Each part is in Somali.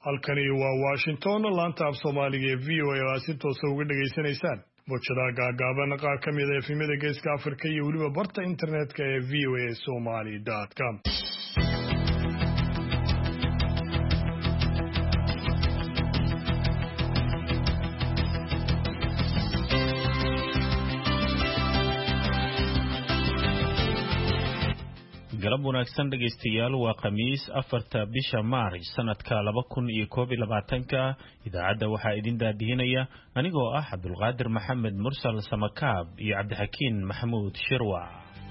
halkani waa Washington laanta af Soomaaliga ee VOA oo aad si toos ah uga dhageysanaysaan boqorada gaagaaban qaar ka mid ah efemada Geeska Afrika iyo waliba barta internetka ee voasomali.com. galab wanaagsan dhageystayaal waa khamiis 4 bisha Maaris sanadka 2021 idaacada waxaa idin daadihinaya anigoo ah Cabdulqaadir Maxamed Mursal Samakaab iyo Cabdixakiin Maxamuud Shirwa.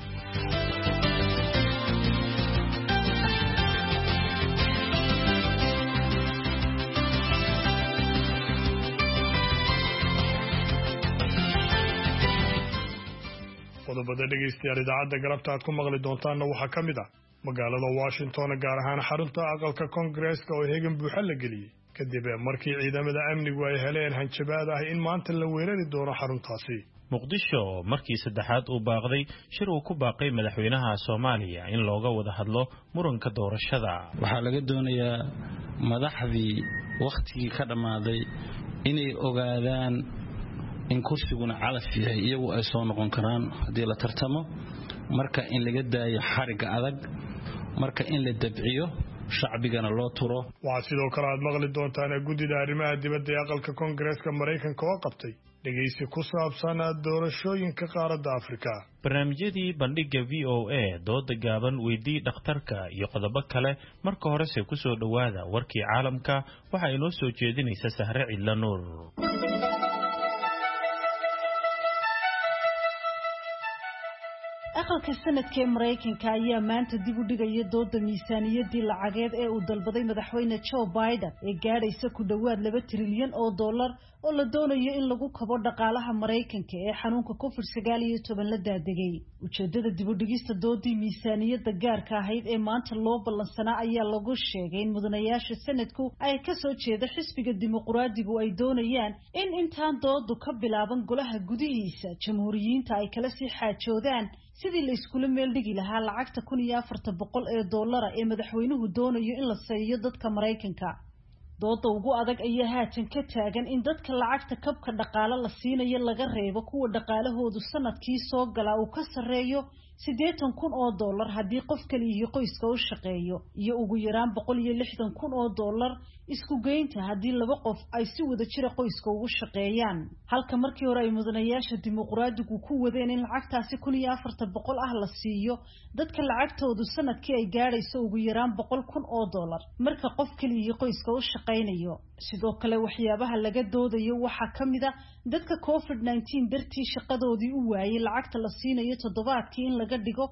qodobada dhageystayaal idaacada galabta aad ku maqli doontaan waxa kamid ah magaalada Washington gaar ahaan xarunta aqalka Congress-ka oo heegan buuxa la geliyay kadib markii ciidamada amnigu ay heleen hanjabaad ah in maanta la weerari doono xaruntaasi. Muqdisho markii saddexaad uu baaqday shir uu ku baaqay madaxweynaha Soomaaliya in looga wada hadlo muranka doorashada. Waxaa laga doonayaa madaxdii waqtigii ka dhamaaday inay ogaadaan in kursiguna calaf yahay iyagu ay soo noqon karaan hadii la tartamo marka in laga daayo xariga adag marka in la dabciyo shacbigana loo turo. Waxa sidoo kale aad maqli doontaan gudida arrimaha dibadda ee aqalka Congress-ka Mareykanka oo qabtay dhageysi ku saabsan doorashooyinka qaaradda Afrika. barnaamijyadii bandhiga VOA dooda gaaban weydii dhakhtarka iyo qodobo kale marka hore se ku soo dhawaada warkii caalamka waxa ay noo soo jeedinaysa Sahre Cidla Nuur. aqalka sanadka Mareykanka ayaa maanta dib u dhigaya dooda miisaaniyadii lacageed ee uu dalbaday madaxweyne Joe Biden ee gaadhaysa ku dhawaad $2 trilyan oo la doonayo in lagu kabo dhaqaalaha Mareykanka ee xanuunka COVID-19 la daadegay. Ujeedada dib u dhigista doodii miisaaniyada gaarka ahayd ee maanta loo ballansanaa ayaa lagu sheegay in mudanayaasha sanadku ay ka soo jeeda xisbiga dimuqraadigu ay doonayaan in intaan doodu ka bilaaban golaha gudihiisa jamhuuriyiinta ay kala sii xaajoodaan sidii la iskula meel dhigi lahaa lacagta $1,400 ee madaxweynuhu doonayo in la siiyo dadka Mareykanka. dooda ugu adag ayaa haatan ka taagan in dadka lacagta kabka dhaqaale la siinayo laga reebo kuwa dhaqaalahoodu sanadkii soo gala uu ka sareeyo $80,000 haddii qof kaliya qoyska u shaqeeyo iyo ugu yaraan $160,000 isku geynta haddii laba qof ay si wada jir qoyska ugu shaqeeyaan. halka markii hore ay mudanayaasha dimuqraadigu ku wadeen in lacagtaasi $1,400 la siiyo dadka lacagtoodu sanadkii ay gaadhayso ugu yaraan $100,000 marka qof kaliya qoyska u shaqeynayo. sidoo kale waxyaabaha laga doodayo waxa kamid ah dadka COVID-19 dartii shaqadoodii u waayay lacagta la siinayo toddobaadkii in laga dhigo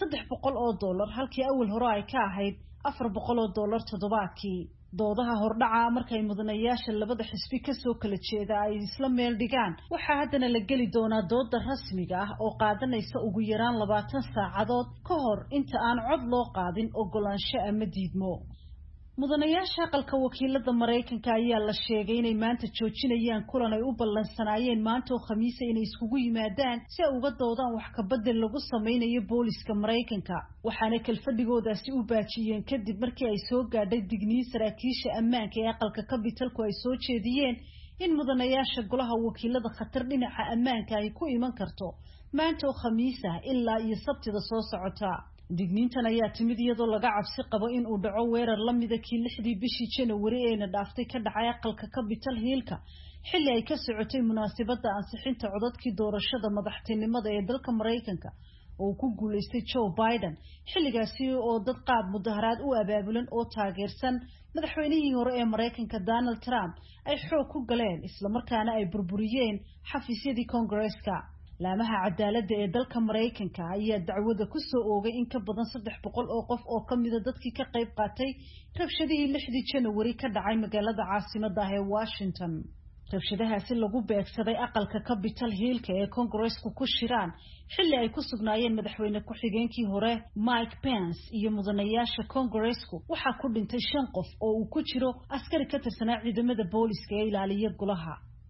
$300 halkii awal hore ay ka ahayd $400 toddobaadkii. doodaha hordhaca markay mudanayaasha labada xisbi ka soo kala jeeda ay isla meel dhigaan waxa haddana la geli doonaa dooda rasmiga ah oo qaadanaysa ugu yaraan 20 saacadood ka hor inta aan cod loo qaadin ogolaansho ama diidmo. mudanayaasha aqalka wakiilada Mareykanka ayaa la sheegay inay maanta joojinayaan kulan ay u ballansanaayeen maanta oo Khamiis inay iskugu yimaadaan si ay uga doodaan wax ka bedel lagu sameeyo booliska Mareykanka. waxaana kalfadhigoodaasi u baajiyeen kadib markii ay soo gaadhay digniin saraakiisha ammaanka ee aqalka Capitolku ay soo jeediyeen in mudanayaasha golaha wakiilada khatar dhinaca ammaanka ay ku iman karto maanta oo Khamiis ah ilaa iyo Sabtida soo socota. digniintan ayaa timid iyadoo laga cabsi qabo in uu dhaco weerar la mid ah kii 6 bishii January ee dhaaftay ka dhacay aqalka Capitol Hill-ka xilli ay ka socotay munaasabadda ansixinta codadkii doorashada madaxtinimada ee dalka Mareykanka oo ku guuleystay Joe Biden. xilligaasi oo dad qaab mudaharaad u abaabulan oo taageersan madaxweynihii hore ee Mareykanka Donald Trump ay xoog ku galeen isla markaana ay burburiyeen xafiisyadii Congress-ka. laamaha cadaaladda ee dalka Mareykanka ayaa dacwada ku soo oogay in ka badan 300 oo qof oo kamid ah dadkii ka qayb qaatay rabshadihii 6 January ka dhacay magaalada caasimadda ah ee Washington. rabshadahaasi lagu beegsaday aqalka Capitol Hill-ka ee Congress-ku ku shiraan xilli ay ku sugnaayeen madaxweyne ku-xigeenkii hore Mike Pence iyo mudanayaasha Congress-ku waxa ku dhintay 5 qof oo uu ku jiro askari ka tirsanaa ciidamada booliska ee ilaaliya golaha.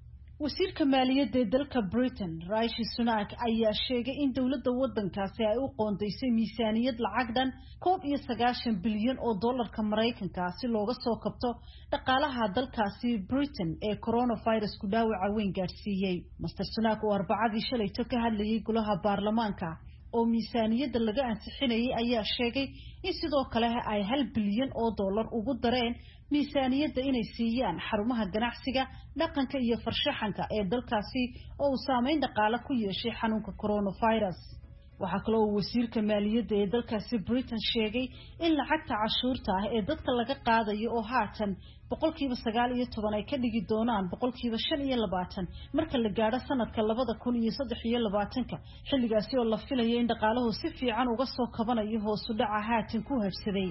wasiirka maaliyadda ee dalka Britain Rishi Sunak ayaa sheegay in dowladda waddankaasi ay u qoondeysay miisaaniyad lacag dhan 9 bilyan oo dollarka Mareykanka si looga soo kabto dhaqaalaha dalkaasi Britain ee coronavirus ku dhaawaca weyn gaarsiiyay. Mr. Sunak oo Arbacadii shalayto ka hadlayay golaha baarlamaanka oo miisaaniyadda laga ansixinayay ayaa sheegay in sidoo kale ay 1 bilyan oo dollar ugu dareen miisaaniyadda inay siiyaan xarumaha ganacsiga dhaqanka iyo farshaxanka ee dalkaasi oo saameyn dhaqaale ku yeeshay xanuunka coronavirus. waxa kale oo wasiirka maaliyadda ee dalkaasi Britain sheegay in lacagta cashuurta ah ee dadka laga qaadayo oo haatan 9% ay ka dhigi doonaan 25% marka la gaaro sanadka 2023 xilligaasi oo la filayo in dhaqaaluhu si fiican uga soo kabanayo hoos u dhaca haatan ku habsaday.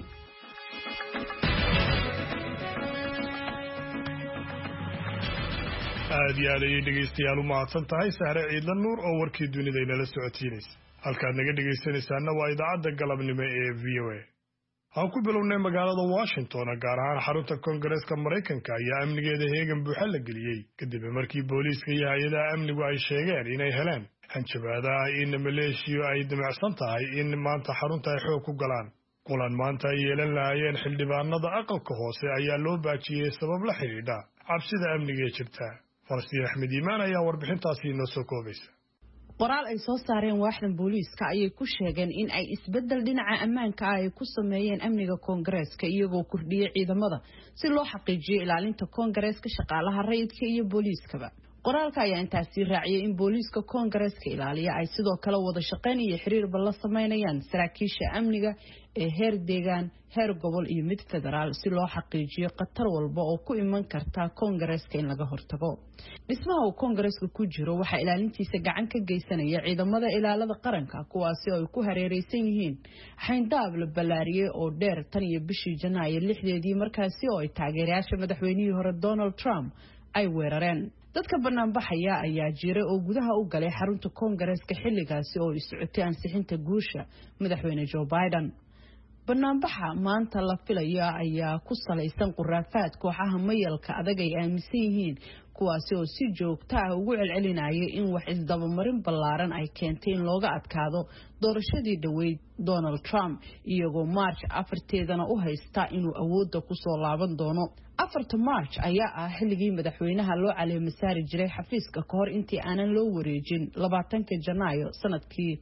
aad iyo aad ayay dhegaystayaal u mahadsan tahay Sahre Ciidlan Nuur oo warkii dunida inala socotiinaysa. halkaad naga dhegaysanaysaana waa idaacadda galabnimo ee VOA. aan ku bilownay magaalada Washington gaar ahaan xarunta Koongareeska Mareykanka ayaa amnigeeda heegan buuxa la geliyay kadib markii booliiska iyo hay'adaha amnigu ay sheegeen inay heleen hanjabaadaha in maleeshiyo ay damacsan tahay in maanta xarunta ay xoog ku galaan. kulan maanta ay yeelan lahaayeen xildhibaanada aqalka hoose ayaa loo baajiyay sabab la xiriidha cabsida amniga ee jirta. Farsiin Axmed Iimaan ayaa warbixintaasi inoo soo koobaysa. qoraal ay soo saareen waaxdan booliiska ayay ku sheegeen in ay isbedel dhinaca ammaanka ah ay ku sameeyeen amniga Koongareeska iyagoo kordhiyay ciidamada si loo xaqiijiyo ilaalinta Koongareeska shaqaalaha rayidka iyo booliiskaba. qoraalka ayaa intaasi raaciyay in booliiska Koongareeska ilaaliya ay sidoo kale wada shaqeyn iyo xiriirba la sameynayaan saraakiisha amniga ee heer deegaan, heer gobol iyo mid federaal si loo xaqiijiyo khatar walba oo ku iman karta Koongareeska in laga hortago. dhismaha uu Koongareeska ku jiro waxa ilaalintiisa gacan ka geysanaya ciidamada ilaalada qaranka kuwaasi oo ay ku hareereysan yihiin xayndaab la balaariyay oo dheer tan iyo bishii Janaayo 6deedii markaasi oo ay taageerayaasha madaxweynihii hore Donald Trump ay weerareen. dadka banaanbaxaya ayaa jiray oo gudaha u galay xarunta Koongareeska xilligaasi oo socotay ansixinta guusha madaxweyne Joe Biden. banaanbaxa maanta la filayo ayaa ku salaysan quraafaad kooxaha mayalka adag ay aaminsan yihiin kuwaasi oo si joogto ah ugu celcelinaya in wax isdabamarin ballaaran ay keentay in looga adkaado doorashadii dhaweyd Donald Trump iyagoo March 4teedana u haysta inuu awoodda ku soo laaban doono. 4 March ayaa ah xilligii madaxweynaha loo caleemay saari jiray xafiiska ka hor intii aanan loo wareejin 20 Janaayo sanadkii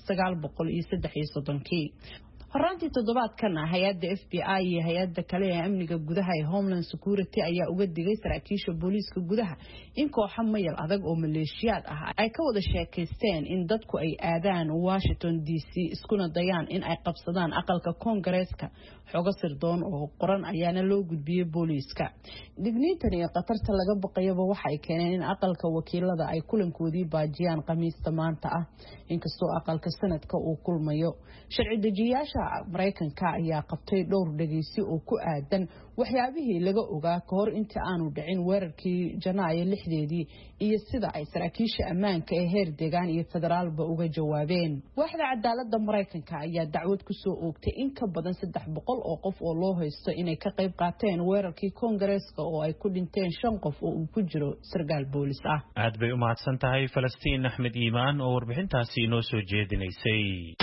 1933. horaantii toddobaadkan hay'adda FBI iyo hay'adda kale ee amniga gudaha ee Homeland Security ayaa uga digay saraakiisha booliiska gudaha in kooxo mayal adag oo maleeshiyaad ah ay ka wada sheekaysteen in dadku ay aadaan Washington DC iskuna dayaan in ay qabsadaan aqalka Koongareeska. xogo sirdoon oo qoran ayaana loo gudbiyay booliiska. digniintan iyo qatarta laga baqayaba waxa ay keeneen in aqalka wakiilada ay kulankoodii baajiyaan Khamiista maanta ah inkastoo aqalka sanadka uu kulmayo. sharci dejiyaasha Mareykanka ayaa qabtay dhowr dhageysi oo ku aadan waxyaabihii laga ogaa ka hor intii aanu dhicin weerarkii Janaayo 6deedii iyo sida ay saraakiisha ammaanka ee heer deegaan iyo federaalba uga jawaabeen. waaxda cadaaladda Mareykanka ayaa dacwad ku soo oogtay in ka badan 300 oo qof oo loo haysto inay ka qayb qaateen weerarkii Koongareeska oo ay ku dhinteen 5 qof oo uu ku jiro sargaal boolis ah. aad bay u mahadsan tahay Falastiin Axmed Iimaan oo warbixintaasi inoo soo jeedinaysay.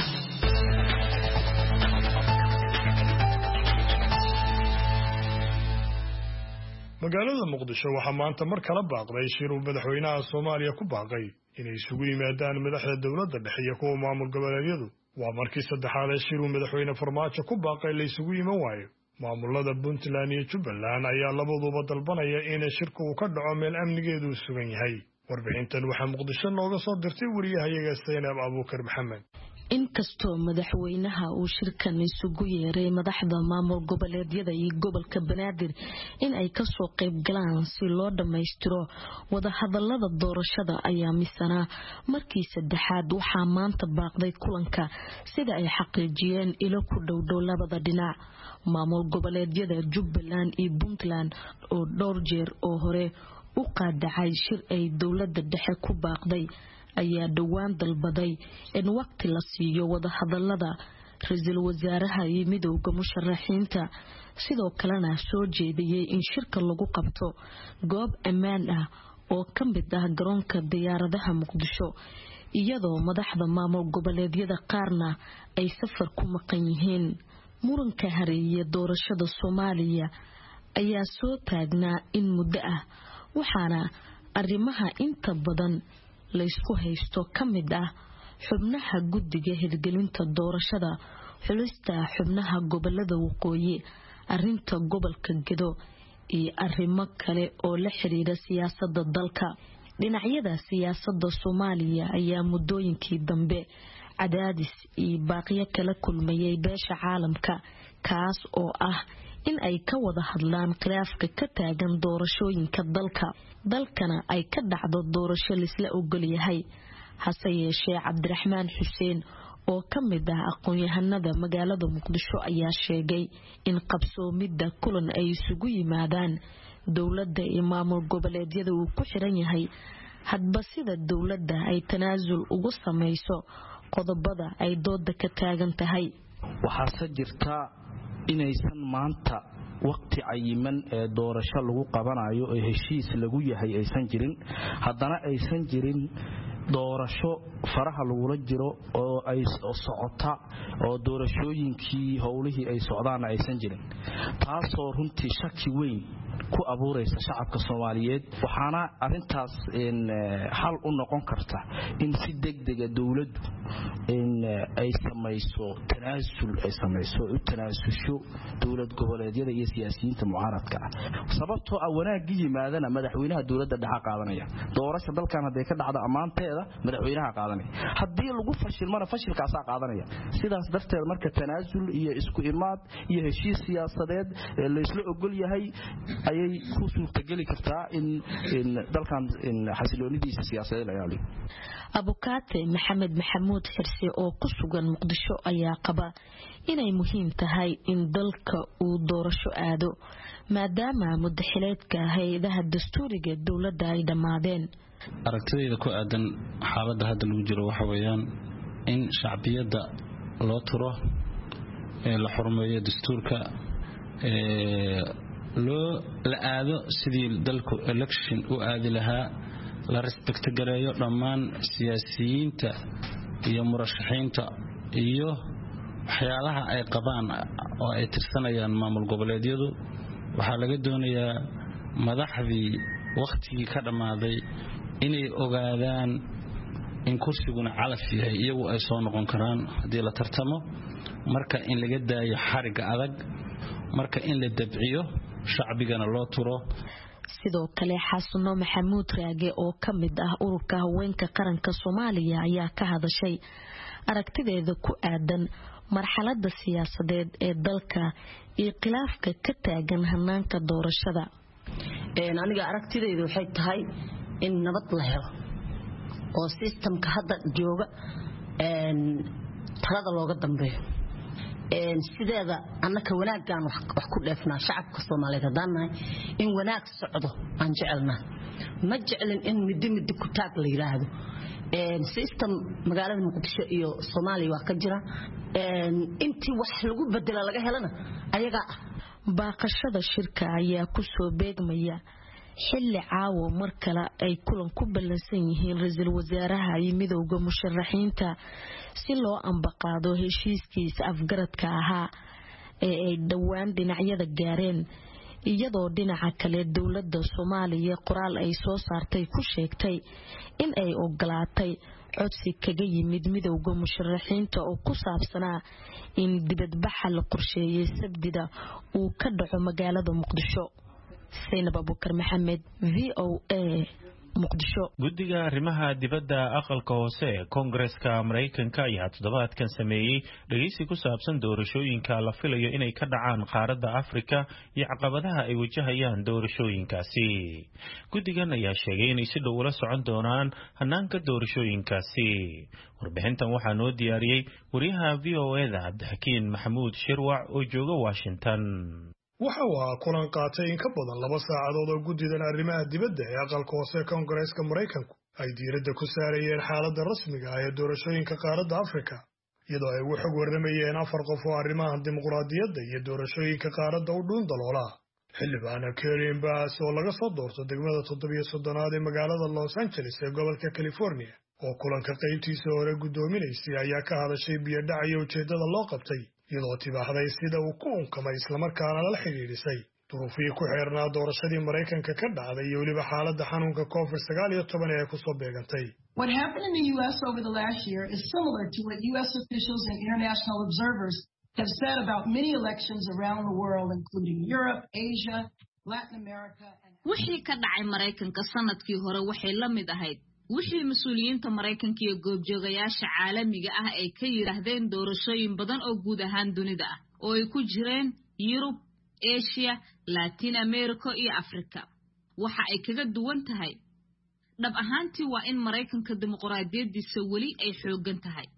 magaalada Muqdisho waxaa maanta mar kala baaqday shir uu madaxweynaha Soomaaliya ku baaqay inay isugu yimaadaan madaxda dawladda dhexe iyo kuwa maamul goboleedyadu. waa markii saddexaad ee shir uu madaxweyne Farmaajo ku baaqay la isugu yimaan waayo. maamulada Puntland iyo Jubbaland ayaa labaduba dalbanaya in shirku uu ka dhaco meel amnigeedu sugan yahay. warbixintan waxaa Muqdisho nooga soo dirtay wariyahayaga Saynab Abuukar Maxamed. inkastoo madaxweynaha uu shirkan isugu yeeray madaxda maamul goboleedyada iyo gobolka Banaadir in ay ka soo qayb galaan si loo dhameystiro wada hadallada doorashada ayaa misana markii saddexaad waxaa maanta baaqday kulanka sida ay xaqiijiyeen ilo ku dhow labada dhinac. maamul goboleedyada Jubbaland iyo Puntland oo dhowr jeer oo hore u qaadacay shir ay dawladda dhexe ku baaqday ayaa dhawaan dalbaday in waqti la siiyo wada hadallada ra'iisul wasaaraha iyo midowga musharaxiinta sidoo kalena soo jeediyay in shirka lagu qabto goob ammaan ah oo ka mid ah garoonka diyaaradaha Muqdisho iyadoo madaxda maamul goboleedyada qaarna ay safar ku maqan yihiin. muranka hareeyay doorashada Soomaaliya ayaa soo taagnaa in muddo ah waxaana arrimaha inta badan la isku haysto ka mid ah xubnaha guddiga hirgelinta doorashada, xulista xubnaha gobolada waqooyi, arrinta gobolka Gedo iyo arrimo kale oo la xiriira siyaasadda dalka. dhinacyada siyaasadda Soomaaliya ayaa muddooyinkii dambe cadaadis iyo baaqiyo kala kulmayay beesha caalamka kaas oo ah in ay ka wada hadlaan khilaafka ka taagan doorashooyinka dalkana ay ka dhacdo doorasho lisla ogol yahay. hase yeeshee Cabdiraxmaan Xuseen oo ka mid ah aqoon-yahanada magaalada Muqdisho ayaa sheegay in qabsoomidda kulan ay isugu yimaadaan dowladda iyo maamul goboleedyada uu ku xiran yahay hadba sida dowladda ay tanaasul ugu samayso qodobada ay dooda ka taagan tahay. waxaa jirta inaysan maanta waqti cayiman ee doorasho lagu qabanayo ee heshiis lagu yahay aysan jirin, haddana aysan jirin doorasho faraha lagula jiro oo ay socota oo doorashooyinkii howlihii ay socdaana aysan jirin, taasoo runtii shaki weyn ku abuuraysa shacabka Soomaaliyeed. waxaana arintaas xal u noqon karta in si degdega dawladdu ay samayso tanaasul ay samayso u tanaasusho dawlad goboleedyada iyo siyaasiyiinta mucaaradka ah. sababtoo ah wanaag yimaadana madaxweynaha dawladda dhaxa qaadanaya, doorasho dalkan haday ka dhacdo amaanteeda madaxweynaha qaadanaya, hadii lagu fashilmana fashilkaasa qaadanaya. sidaas darteed marka tanaasul iyo isku imaad iyo heshiis siyaasadeed la isla ogol yahay ayay ku suurtageli kartaa in dalkan xasiloonidiisa siyaasadeed la ilaaliyo. Abukaate Maxamed Maxamuud Xirsi oo ku sugan Muqdisho ayaa qaba inay muhiim tahay in dalka uu doorasho aado maadaama muddaxileedka hay'adaha dastuuriga dawladda ay dhamaadeen. aragtidayda ku aadan xaaladda hadda lagu jiro waxa weeyaan in shacbiyadda loo turo la xurmeeyo dastuurka la aado sidii dalku election u aadi lahaa, la respect gareeyo dhammaan siyaasiyiinta iyo murashaxiinta iyo waxyaalaha ay qabaan oo ay tirsanayaan maamul goboleedyadu. waxaa laga doonayaa madaxdii waqtigii ka dhamaaday inay ogaadaan in kursiguna calaf yahay, iyagu ay soo noqon karaan haddii la tartamo, marka in laga daayo xariga adag, marka in la dabciyo shacbigana loo turo. sidoo kale Xasano Maxamuud Raage oo ka mid ah ururka haweenka qaranka Soomaaliya ayaa ka hadashay aragtideeda ku aadan marxaladda siyaasadeed ee dalka iyo khilaafka ka taagan hanaanka doorashada. aniga aragtideedu waxay tahay in nabad la helo oo systemka hadda jooga talada looga dambeeyo. sideeda annaka wanaagaan wax ku dheefnaa shacabka Soomaaliyeed hadaan nahay in wanaag socdo aan jecelnaa, ma jecelin in midi ku taag la yiraahdo. system magaalada Muqdisho iyo Soomaaliya waa ka jira, intii wax lagu bedela laga helana ayaga ah. baaqashada shirka ayaa ku soo beegmaya xilli caawo mar kale ay kulan ku ballansan yihiin ra'iisul wasaaraha iyo midowga musharaxiinta si loo ambaqaado heshiiskiisa afgaradka ahaa ee ay dhawaan dhinacyada gaareen, iyadoo dhinaca kale dawladda Soomaaliya qoraal ay soo saartay ku sheegtay in ay ogolaatay codsi kaga yimid midowga musharaxiinta oo ku saabsanaa in dibadbaxa la qorsheeyay Sabtida uu ka dhaco magaalada Muqdisho. Zainab Abubakar Maxamed, VOA, Muqdisho. guddiga arrimaha dibadda aqalka hoose ee Koongareeska Mareykanka ayaa toddobaadkan sameeyay dhageysi ku saabsan doorashooyinka la filayo inay ka dhacaan qaaradda Afrika iyo caqabadaha ay wajahayaan doorashooyinkaasi. guddigan ayaa sheegay inay si dhow ula socon doonaan hanaanka doorashooyinkaasi. warbixintan waxaa noo diyaariyay wariyaha VOA-da Cabdixakiin Maxamuud Shirwac oo jooga Washington. waxa uu kulan qaatay in ka badan 2 saacadood oo guddidan arrimaha dibadda ee aqalka hoose Koongareeska Mareykanku ay diiradda ku saarayeen xaaladda rasmiga ah ee doorashooyinka qaaradda Afrika, iyadoo ay ugu xog waramayeen 4 qof oo arrimaha dimuqraadiyadda iyo doorashooyinka qaaradda u dhuun daloola. xildhibaana Karen Bass oo laga soo doorto degmada 37aad ee magaalada Los Angeles ee gobolka California oo kulanka qaybtiisa hore gudoominaysay ayaa ka hadashay biyo dhacayo ujeedada loo qabtay iyadoo tibaaxday sida uu ku unkamay isla markaana la xiriirisay duruufii ku xeernaa doorashadii Mareykanka ka dhacday iyo waliba xaaladda xanuunka COVID-19 ee ku soo beegantay. What happened in the US over the last year is similar to what US officials and international observers have said about many elections around the world, including Europe, Asia, Latin America, and wixii ka dhacay Mareykanka sanadkii hore waxay la mid ahayd wixii mas'uuliyiinta Mareykanka iyo goobjoogayaasha caalamiga ah ay ka yiraahdeen doorashooyin badan oo guud ahaan dunida ah oo ay ku jireen Europe, Asia, Latin America iyo Africa. Waxa ay kaga duwan tahay dhab ahaantii waa in Mareykanka dimuqraadiyadiisa wali ay xoogan tahay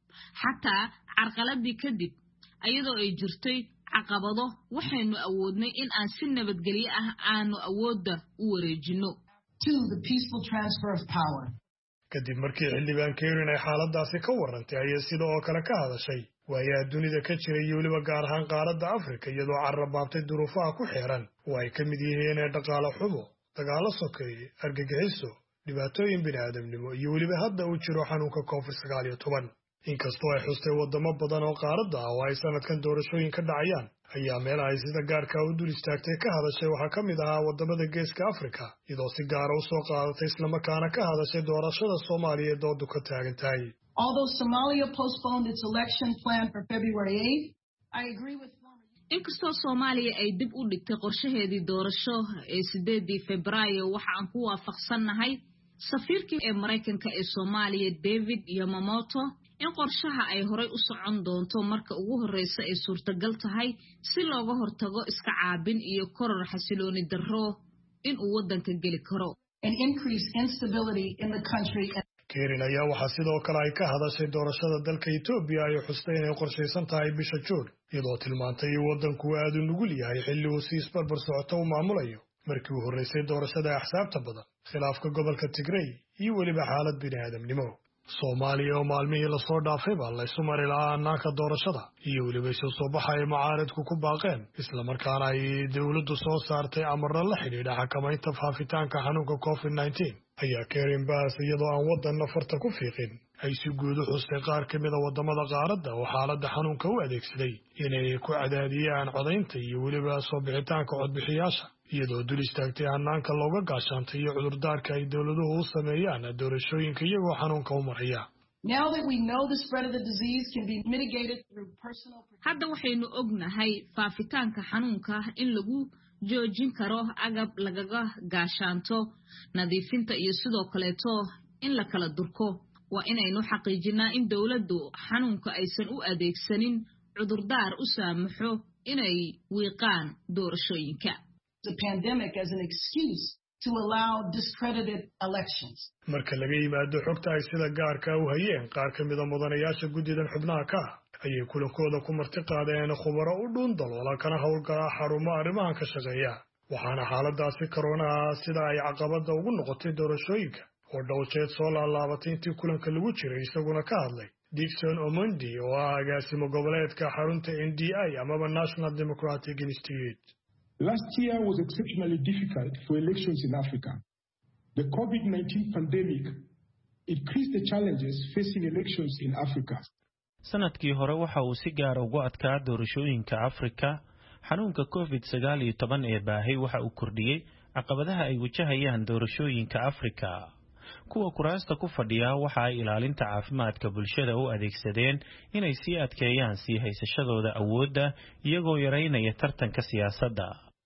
xataa carqaladii kadib ayadoo ay jirtay caqabado waxaynu awoodnay in aan si nabadgelyo ah aanu awoodda u wareejino to the peaceful transfer of power. kadib markii xildhibaan Karen ay xaaladaasi ka warantay ayay sidoo kale ka hadashay waayaa dunida ka jiray iyo waliba gaar ahaan qaaradda Afrika iyadoo carrabaabtay duruufaha ku xeeran oo ay ka mid yihiin dhaqaale xumo, dagaalo sokeeye, argagixiso, dhibaatooyin bini'aadamnimo iyo waliba hadda uu jiro xanuunka COVID-19. inkastoo ay xustay wadamo badan oo qaaradda ah oo ay sanadkan doorashooyin ka dhacayaan ayaa meel ay sida gaarka u dul istaagtay ka hadashay waxaa ka mid ahaa wadamada geeska Afrika iyadoo si gaar ah u soo qaadatay isla markaana ka hadashay doorashada Soomaaliya ee doodu ka taagan tahay. Although Somalia postponed its election plan for February 8th, I agree with inkastoo Soomaaliya ay dib u dhigtay qorshaheedii doorasho ee 8 Febraayo waxa aan ku waafaqsanahay safiirkii ee Mareykanka ee Soomaaliya David Yamamoto in qorshaha ay horay u socon doonto marka ugu horeysa ay suurtagal tahay si looga hortago iska caabin iyo koror xasilooni darro in uu wadanka geli karo and increase instability in the country. Karen ayaa waxaa sidoo kale ay ka hadashay doorashada dalka Itoobiya ay xustay inay qorsheysan tahay bisha Juun iyadoo tilmaantay in wadanku aad u nugul yahay xilli uu si isbarbar socoto u maamulayo markii uu horeysay doorashada axsaabta badan khilaafka gobolka Tigray iyo waliba xaalad bini'aadamnimo. Soomaaliya oo maalmihii la soo dhaafay baa la isu mari lahaa hannaanka doorashada iyo weliba isu soo baxay mucaaradku ku baaqeen isla markaana ay dawladdu soo saartay amarro la xidhiidha xakamaynta faafitaanka xanuunka COVID-19 ayaa Karen Bass iyadoo aan wadanna farta ku fiiqin ay si guud u xustay qaar ka mid a wadamada qaaradda oo xaaladda xanuunka u adeegsaday inay ku cadaadiyaan codaynta iyo weliba soo bixitaanka codbixiyaasha iyadoo dul istaagtay hannaanka looga gaashaantay iyo cudurdaarka ay dawladuhu u sameeyaan doorashooyinka iyagoo xanuunka u maraya. Now that we know the spread of the disease can be mitigated through personal hadda waxaynu ognahay faafitaanka xanuunka in lagu joojin karo agab lagaga gaashaanto nadiifinta iyo sidoo kaleeto in la kala durko waa inaynu xaqiijinaa in dawladdu xanuunka aysan u adeegsanin cudurdaar u saamaxo inay wiiqaan doorashooyinka. The pandemic as an excuse to allow discredited elections. Marka laga yimaado xogta ay sida gaarka u hayeen qaar ka mid ah mudanayaasha guddidan xubnaha ka ayay kulankooda ku marti qaadeen khubaro u dhuun daloola kana howlgala xarumo arrimahan ka shaqeeya waxaana xaaladaasi corona sida ay caqabada ugu noqotay doorashooyinka oo dhowjeed soo laalaabatay intii kulanka lagu jiray isaguna ka hadlay Dixon Omondi oo ah agaasimo goboleedka xarunta NDI amaba National Democratic Institute. Last year was exceptionally difficult for elections in Africa. The COVID-19 pandemic increased the challenges facing elections in Africa. sanadkii hore waxa uu si gaar ugu adkaa doorashooyinka Afrika. Xanuunka COVID-19 ee baahay waxa uu kordhiyay caqabadaha ay wajahayaan doorashooyinka Afrika. kuwa kuraasta ku fadhiya waxa ay ilaalinta caafimaadka bulshada u adeegsadeen inay sii adkeeyaan sii haysashadooda awoodda iyagoo yareynaya tartanka siyaasadda.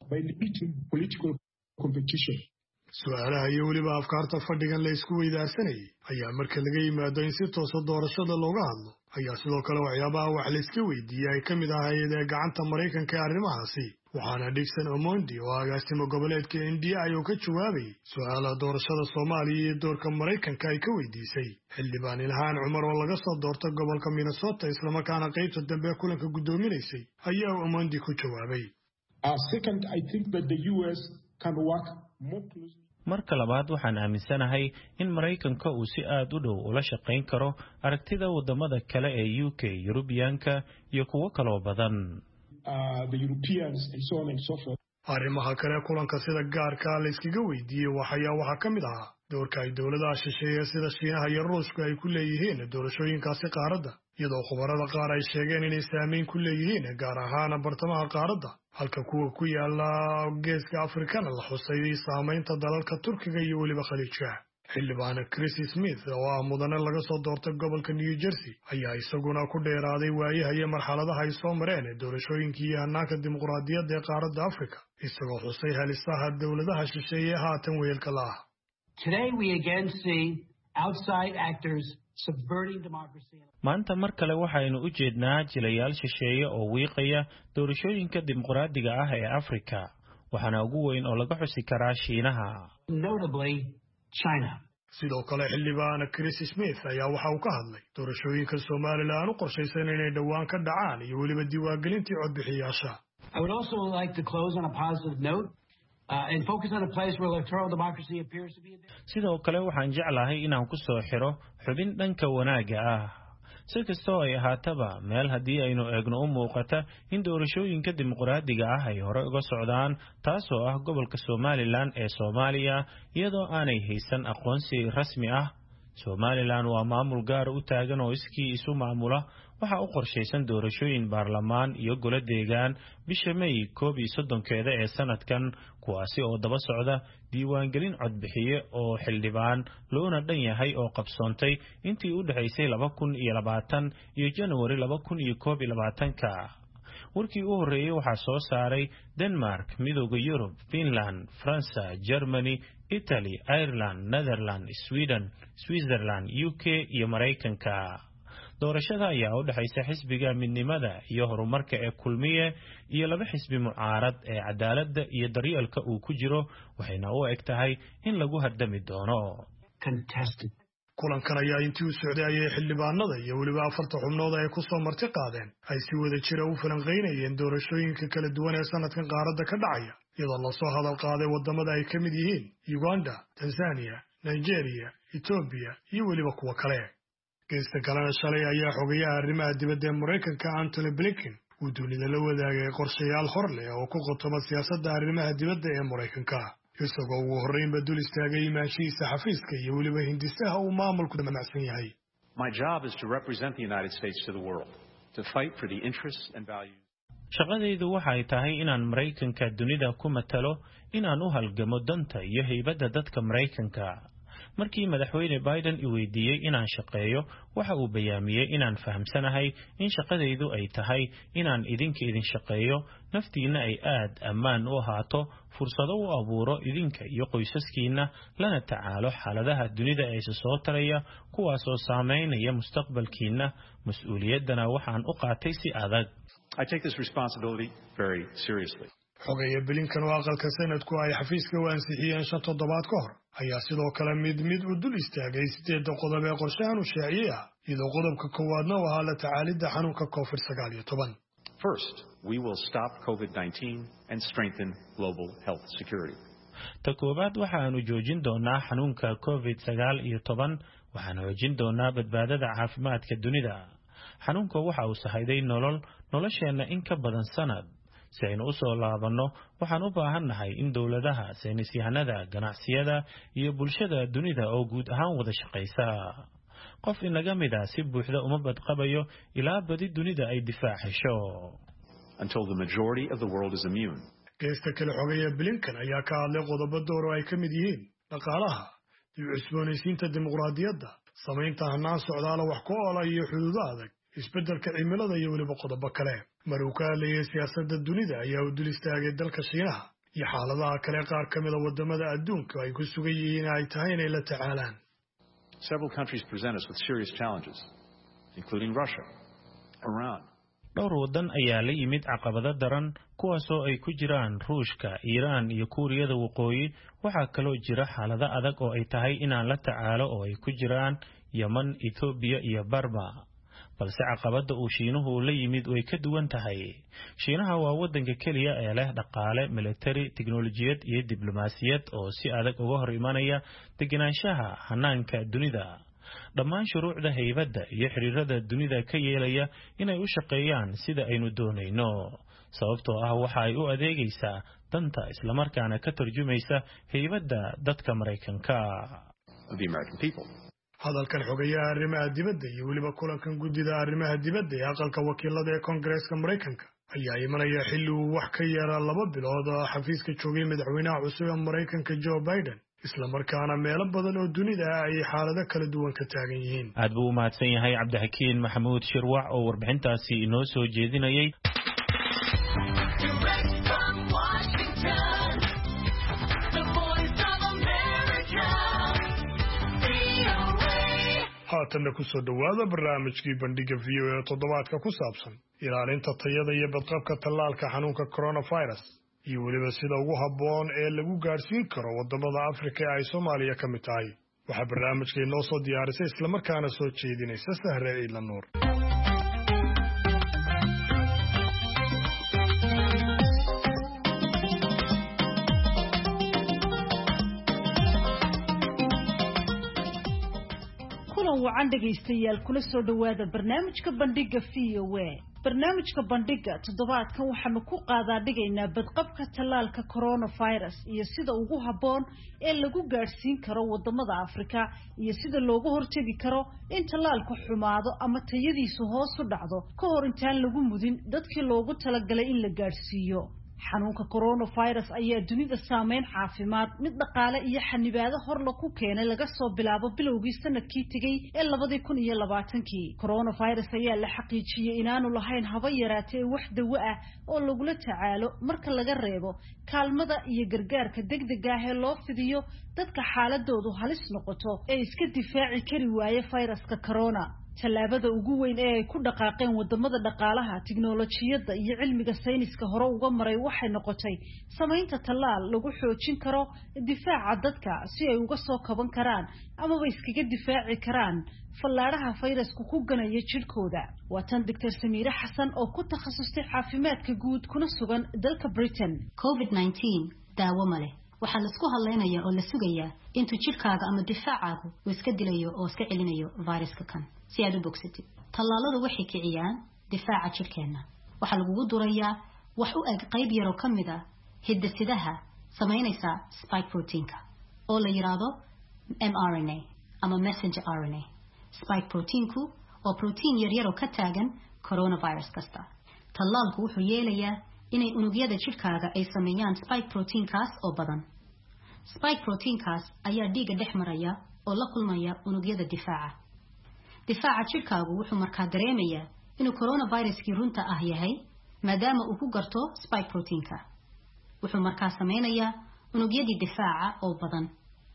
su'aalaha iyo weliba afkaarta fadhigan la isku weydaarsanayay ayaa marka laga yimaado in si toosa doorashada looga hadlo ayaa sidoo kale waxyaabaha wax la iska weydiiyey ay ka mid ahaayeen gacanta Mareykanka ee arrimahaasi waxaana Dixon Omondi oo agaasimo goboleedka NDI oo ka jawaabay su'aalaha doorashada Soomaaliya iyo doorka Mareykanka ay ka weydiisay xildhibaan Ilhaan Cumar oo laga soo doortay gobolka Minnesota isla markaana qaybta dambe kulanka gudoominaysay ayaa Omondi ku jawaabay. Second, I think that the US can work more closely. marka labaad waxaan aaminsanahay in Mareykanka uu si aad u dhow ula shaqayn karo aragtida wadamada kale ee UK, Yurubiyaanka iyo kuwo kale oo badan. The Europeans and so on and so forth. arrimaha kale kulanka sida gaarka la iskaga weydiiyey waxaa ka mid ahaa doorka ay dowladaha shisheeye sida Shiinaha iyo Ruushku ay ku leeyihiin doorashooyinkaasi qaaradda, iyadoo khubarada qaar ay sheegeen inay saameyn ku leeyihiin gaar ahaan bartamaha qaaradda, halka kuwa ku yaala geeska Afrikana la xusay saameynta dalalka Turkiga iyo weliba Khaliijka. xildhibaan Chris Smith oo ah mudane laga soo doortay gobolka New Jersey ayaa isaguna ku dheeraaday waayaha iyo marxaladaha ay soo mareen doorashooyinkii iyo hannaanka dimuqraadiyadda ee qaaradda Afrika, isagoo xusay halisaha dowladaha shisheeye haatan weelka la ah. Today we again see outside actors subverting democracy. Maanta mar kale waxaynu u jeednaa jilayaal shisheeye oo wiiqaya doorashooyinka dimuqraadiga ah ee Afrika, waxaana ugu weyn oo laga xusi karaa Shiinaha. Notably China. sidoo kale xildhibaan Chris Smith ayaa waxa uu ka hadlay doorashooyinka Soomaaliland u qorshaysan inay dhawaan ka dhacaan iyo weliba diiwaangelintii codbixiyaasha. I would also like to close on a positive note and focus on a place where electoral democracy appears to be. sidoo kale waxaan jeclahay inaan ku soo xiro xubin dhanka wanaaga ah. si kastoo ay ahaataba meel haddii aynu eegno u muuqata in doorashooyinka dimuqraadiga ah ay hore uga socdaan, taasoo ah gobolka Somaliland ee Soomaaliya, iyadoo aanay haysan aqoonsi rasmi ah. Somaliland waa maamul gaar u taagan oo iskii isu maamula. waxa u qorshaysan doorashooyin baarlamaan iyo golo deegaan bisha May 31 ee sanadkan, kuwaasi oo daba socda diiwaangelin codbixiye oo xildhibaan loona dhan yahay oo qabsoontay intii u dhaxaysay 2020 iyo January 2021. warkii u horeeyay waxaa soo saaray Denmark, Midowga Yurub, Finland, France, Germany, Italy, Ireland, Netherlands, Sweden, Switzerland, UK iyo Mareykanka. doorashada ayaa u dhaxaysa xisbiga midnimada iyo horumarka ee kulmiye iyo laba xisbi mucaarad ee cadaaladda iyo daryeelka uu ku jiro, waxayna u eg tahay in lagu hardami doono. kulankan ayaa intii u socday ayay xildhibaanada iyo weliba 4 xubnood ay ku soo marti qaadeen ay si wada jira u falanqeynayeen doorashooyinka kala duwan ee sanadkan qaaradda ka dhacaya, iyadoo la soo hadal qaaday wadamada ay ka mid yihiin Uganda, Tanzania, Nigeria, Ethiopia iyo weliba kuwa kale. geesta kalena shalay ayaa xogayaha arrimaha dibadda ee Mareykanka Antony Blinken uu dunida la wadaagay qorshayaal hor leh oo ku qotoma siyaasadda arrimaha dibadda ee Mareykanka, isagoo ugu horreynba dul istaagay imaanshihiisa xafiiska iyo weliba hindisaha uu maamulku damacsan yahay. My job is to represent the United States to the world, to fight for the interests and values. shaqadaydu waxay tahay inaan Mareykanka dunida ku matalo, inaan u halgamo danta iyo haybadda dadka Mareykanka. markii madaxweyne Biden uu weydiiyay inaan shaqeeyo, waxa uu bayaamiyay inaan fahamsanahay in shaqadaydu ay tahay inaan idin shaqeeyo, naftiina ay aad ammaan u ahaato, fursado u abuuro idinka iyo qoysaskiina, lana tacaalo xaaladaha dunida ee soo taraya kuwaas oo saameynaya mustaqbalkiina. mas'uuliyaddana waxaan u qaatay si adag. I take this responsibility very seriously. xogeeye Blinken oo aqalka sanadku ay xafiiska u ansixiyeen 5 toddobaad ka hor ayaa sidoo kale mid u dul istaagay 8 qodob ee qorshahan u shaaciyay, iyadoo qodobka koowaadna uu ahaa la tacaalidda xanuunka COVID-19. First, we will stop COVID-19 and strengthen global health security. ta koowaad waxaanu joojin doonaa xanuunka COVID-19, waxaanu xoojin doonaa badbaadada caafimaadka dunida. xanuunka waxa uu sahayday nolosheena in ka badan sanad. si aynu u soo laabanno, waxaan u baahannahay in dowladaha, saynisyahanada, ganacsiyada iyo bulshada dunida oo guud ahaan wada shaqaysa. qof inaga mid ah si buuxda uma badqabayo ilaa badi dunida ay difaacisho. Until the majority of the world is immune. geesta kale xogeeye Blinken ayaa ka hadlay qodobo door oo ay ka mid yihiin dhaqaalaha, dib u cusboonaysiinta dimuqraadiyadda, samaynta hannaan socdaal wax ku oola iyo xuduudo adag, isbeddelka cimilada iyo weliba qodobo kale. maruu ka hadlayay siyaasadda dunida ayaa u dul istaagay dalka Shiinaha iyo xaaladaha kale qaar ka mid ah wadamada adduunka ay ku sugan yihiin ay tahay inay la tacaalaan. Several countries present us with serious challenges, including Russia, Iran. dhowr wadan ayaa la yimid caqabado daran, kuwaasoo ay ku jiraan Ruushka, Iiraan iyo Kuuriyada Waqooyi. waxaa kaloo jira xaalado adag oo ay tahay inaan la tacaalo oo ay ku jiraan Yemen, Ethiopia iyo Burma. balse caqabada uu Shiinuhu la yimid way ka duwan tahay. Shiinaha waa wadanka kaliya ee leh dhaqaale, military, tiknoolajiyad iyo diblomaasiyad oo si adag uga hor imanaya deganaanshaha hanaanka dunida. dhammaan shuruucda haybadda iyo xiriirada dunida ka yeelaya inay u shaqeeyaan sida aynu doonayno, sababtoo ah waxa ay u adeegaysaa danta islamarkaana ka tarjumaysa haybadda dadka Mareykanka. hadalkan xogayaha arrimaha dibadda iyo weliba kulankan guddida arrimaha dibadda ee aqalka wakiilada ee Koongareeska Mareykanka ayaa imanaya xilli uu wax ka yara 2 bilood oo xafiiska joogay madaxweynaha cusub ee Mareykanka Joe Biden isla markaana meelo badan oo dunida ay xaalado kala duwan ka taagan yihiin. aad buu u mahadsan yahay Cabdixakiin Maxamuud Shirwac oo warbixintaasi inoo soo jeedinayay. haatanna ku soo dhawaada barnaamijkii bandhiga VOA toddobaadka ku saabsan ilaalinta tayada iyo badqabka tallaalka xanuunka coronavirus iyo weliba sida ugu habboon ee lagu gaadhsiin karo wadamada Afrika ee ay Soomaaliya ka mid tahay. waxaa barnaamijka inoo soo diyaarisay islamarkaana soo jeedinaysa Sahre Ciidla Nuur. wacan dhegaystayaal kula soo dhawaada barnaamijka bandhiga VOA. barnaamijka bandhiga toddobaadkan waxaanu ku qaadaa dhigaynaa badqabka tallaalka coronavirus iyo sida ugu habboon ee lagu gaadhsiin karo wadamada Afrika iyo sida looga hortagi karo in tallaalku xumaado ama tayadiisu hoos u dhacdo ka hor intaan lagu mudin dadkii loogu talagalay in la gaadhsiiyo. xanuunka coronavirus ayaa dunida saameyn caafimaad mid dhaqaale iyo xanibaado hor la ku keenay laga soo bilaabo bilowgii sanadkii tagay ee 2020. coronavirus ayaa la xaqiijiyay inaanu lahayn haba yaraatee wax dawo ah oo lagula tacaalo marka laga reebo kaalmada iyo gargaarka degdega ah ee loo fidiyo dadka xaaladoodu halis noqoto ee iska difaaci kari waaya fayraska corona. tallaabada ugu weyn ee ay ku dhaqaaqeen wadamada dhaqaalaha tiknoolajiyadda iyo cilmiga sayniska hore uga maray waxay noqotay samaynta tallaal lagu xoojin karo difaaca dadka si ay uga soo kaban karaan amaba iskaga difaaci karaan fallaaraha fayrasku ku ganaya jidhkooda. waa tan Dr. Samiire Xasan oo ku takhasustay caafimaadka guud kuna sugan dalka Britain. COVID-19 daawo ma leh. waxaa la isku hadlaynayaa oo la sugayaa intuu jidhkaaga ama difaacaagu uu iska dilayo oo iska celinayo viruska kan si aad u bogsatid. tallaaladu waxay kiciyaan difaaca jidhkeenna. waxaa lagugu durayaa wax u eg qayb yar oo ka mid ah hidda-sidaha samaynaysa spike proteinka oo la yiraahdo mRNA ama messenger RNA. spike proteinku waa protein yar oo ka taagan coronavirus kasta. tallaalku wuxuu yeelayaa inay unugyada jidhkaaga ay sameeyaan spike proteinkaas oo badan. spike proteinkaas ayaa dhiigga dhex maraya oo la kulmaya unugyada difaaca. difaaca jidhkaagu wuxuu markaa dareemayaa inuu coronaviruskii runta ah yahay maadaama uu ku garto spike proteinka. wuxuu markaa sameynayaa unugyadii difaaca oo badan.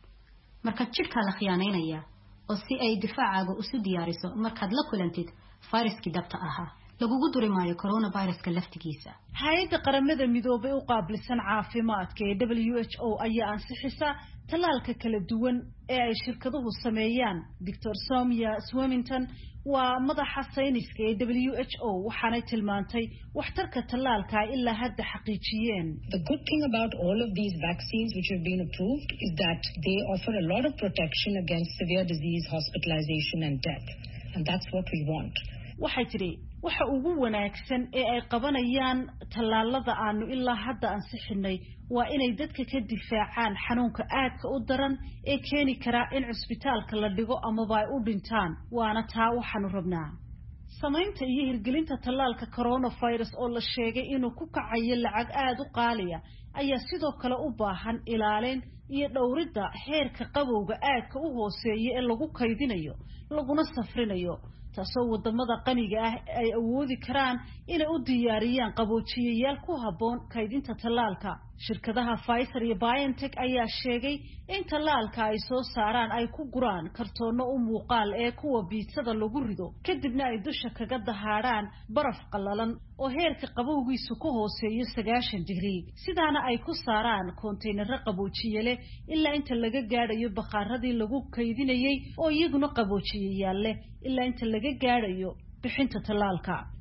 marka jidhkaa la khiyaanaynaya oo si ay difaacaaga usu diyaariso markaad la kulantid viruskii dhabta ahaa. lagugu duri maayo coronaviruska laftigiisa. hay'adda qaramada midoobay u qaabilsan caafimaadka ee WHO ayaa ansixisa tallaalka kala duwan ee ay shirkaduhu sameeyaan. Dr. Soumya Swaminton waa madaxa sayniska ee WHO waxaanay tilmaantay waxtarka tallaalka ilaa hadda xaqiijiyeen. The good thing about all of these vaccines which have been approved is that they offer a lot of protection against severe disease, hospitalization and death. And that's what we want. waxay tiri waxa ugu wanaagsan ee ay qabanayaan tallaalada aanu ilaa hadda ansixinay waa inay dadka ka difaacaan xanuunka aadka u daran ee keeni kara in cusbitaalka la dhigo amaba ay u dhintaan. waana taa waxaanu rabnaa. samaynta iyo hirgelinta tallaalka coronavirus oo la sheegay inuu ku kacayo lacag aad u qaaliya ayaa sidoo kale u baahan ilaalin iyo dhowridda heerka qabowga aadka u hooseeya ee lagu kaydinayo laguna safrinayo. taasoo wadamada qaniga ah ay awoodi karaan inay u diyaariyaan qaboojiyayaal ku habboon kaydinta tallaalka. shirkadaha Pfizer iyo BioNTech ayaa sheegay in tallaalka ay soo saaraan ay ku guraan kartoono u muuqaal ee kuwa biitsada lagu rido kadibna ay dusha kaga dahaadhaan baraf qallalan oo heerka qabowgiisu ku hooseeyo 90 digrii. sidaana ay ku saaraan koonteynaro qaboojiye leh ilaa inta laga gaadhayo bakhaarradii lagu kaydinayay oo iyaguna qaboojiyayaal leh ilaa inta laga gaadhayo bixinta tallaalka.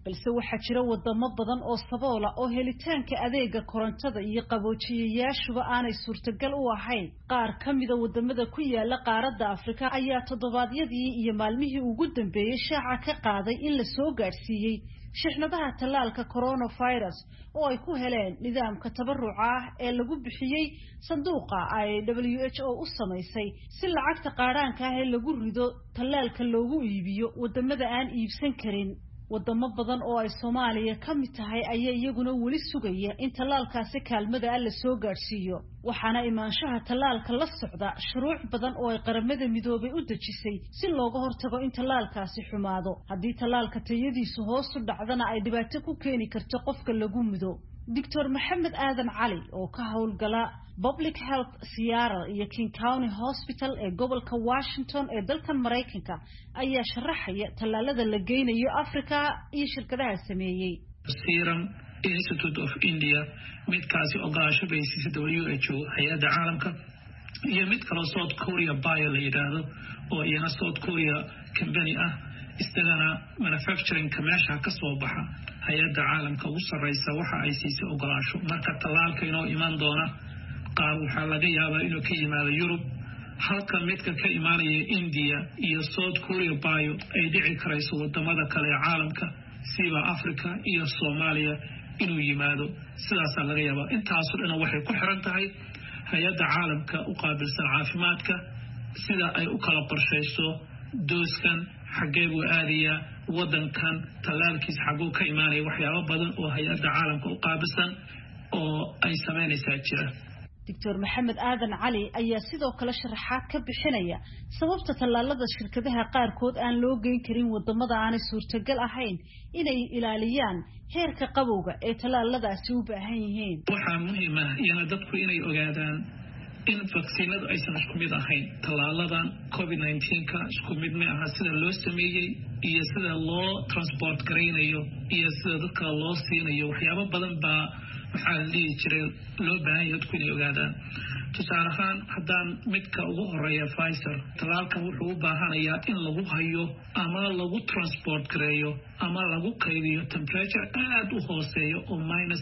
balse waxaa jira wadamo badan oo saboola oo helitaanka adeega korontada iyo qaboojiyayaashuba aanay suurtagal u ahayn. Qaar ka mida wadamada ku yaala qaaradda Afrika ayaa toddobaadyadii iyo maalmihii ugu dambeeyay shaaca ka qaaday in la soo gaarsiiyey shixnadaha tallaalka coronavirus oo ay ku heleen nidaamka tabaruca ah ee lagu bixiyey sanduuqa ay WHO u samaysay si lacagta qaadhaanka ah ee lagu rido tallaalka loogu iibiyo wadamada aan iibsan karin. wadamo badan oo ay Soomaaliya ka mid tahay ayaa iyaguna weli sugaya in tallaalkaasi kaalmada la soo gaarsiiyo, waxaana imaanshaha tallaalka la socda shuruuc badan oo ay qaramada midoobay u dejisay si looga hortago in tallaalkaasi xumaado. haddii tallaalka tayadiisu hoos u dhacdana ay dhibaato ku keeni karto qofka lagu mido. Dr. Maxamed Aadan Cali oo ka howlgala Public Health Seattle iyo King County Hospital ee gobolka Washington ee dalka Mareykanka ayaa sharaxaya tallaalada la geynayo Afrika iyo shirkadaha sameeyay. Serum Institute of India midkaasi ogolaasho bay siisay WHO hay'adda caalamka iyo mid kale South Korea Bio la yiraahdo oo iyana South Korea company ah isagana manufacturing meesha ka soo baxa hay'adda caalamka ugu sareysa waxa ay siisay ogolaasho. Marka tallaalka inoo iman doona qaar waxaa laga yaabaa inuu ka yimaado Yurub, halka midka ka imaanaya India iyo South Korea Bio ay dhici karayso wadamada kale ee caalamka sida Afrika iyo Soomaaliya inuu yimaado. sidaas laga yaabaa intaas oo dhan waxay ku xiran tahay hay'adda caalamka u qaabilsan caafimaadka sida ay u kala qorsheyso dooskan xagee buu aadaya wadankan tallaalkiis xaguu ka imaanaya waxyaabo badan oo hay'adda caalamka u qaabilsan oo ay sameynaysaa jira. Dr. Maxamed Aadan Cali ayaa sidoo kale sharaxaad ka bixinaya sababta tallaalada shirkadaha qaarkood aan loo geyn karin wadamada aan suurtagal ahayn inay ilaaliyaan heerka qabowga ee tallaaladaasi u baahan yihiin. waxaa muhiim ah in dadku inay ogaadaan in vaccinadu aysan isku mid ahayn. tallaaladan COVID-19 isku mid ma aha sida loo sameeyay iyo sida loo transport gareynayo iyo sida dadka loo siinayo waxyaabo badan baa waxaa la dhihi jiray loo baahan yahay dadku inay ogaadaan. tusaale ahaan haddaan midka ugu horeeya Pfizer tallaalkan wuxuu u baahanayaa in lagu hayo ama lagu transport gareeyo ama lagu kaydiyo temperature aad u hooseeyo oo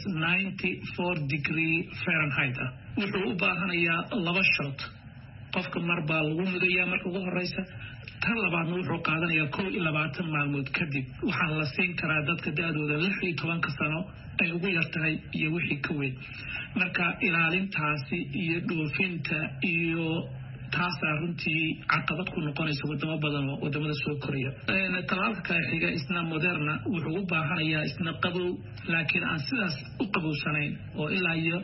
-94 degree Fahrenheit ah. wuxuu u baahanayaa 2 shot qofka mar baa lagu mudayaa marka ugu horeysa tan labaadna wuxuu qaadanayaa 21 maalmood kadib. waxaan la siin karaa dadka da'dooda 16 sano ay ugu yartahay iyo wixii ka weyn. marka ilaalintaasi iyo dhoofinta iyo taasa runtii caqabad ku noqonaysa wadamo badan oo wadamada soo koraya. tallaalka kale xiga isna Moderna wuxuu u baahanayaa isna qabow laakiin aan sidaas u qabowsanayn oo ilaa iyo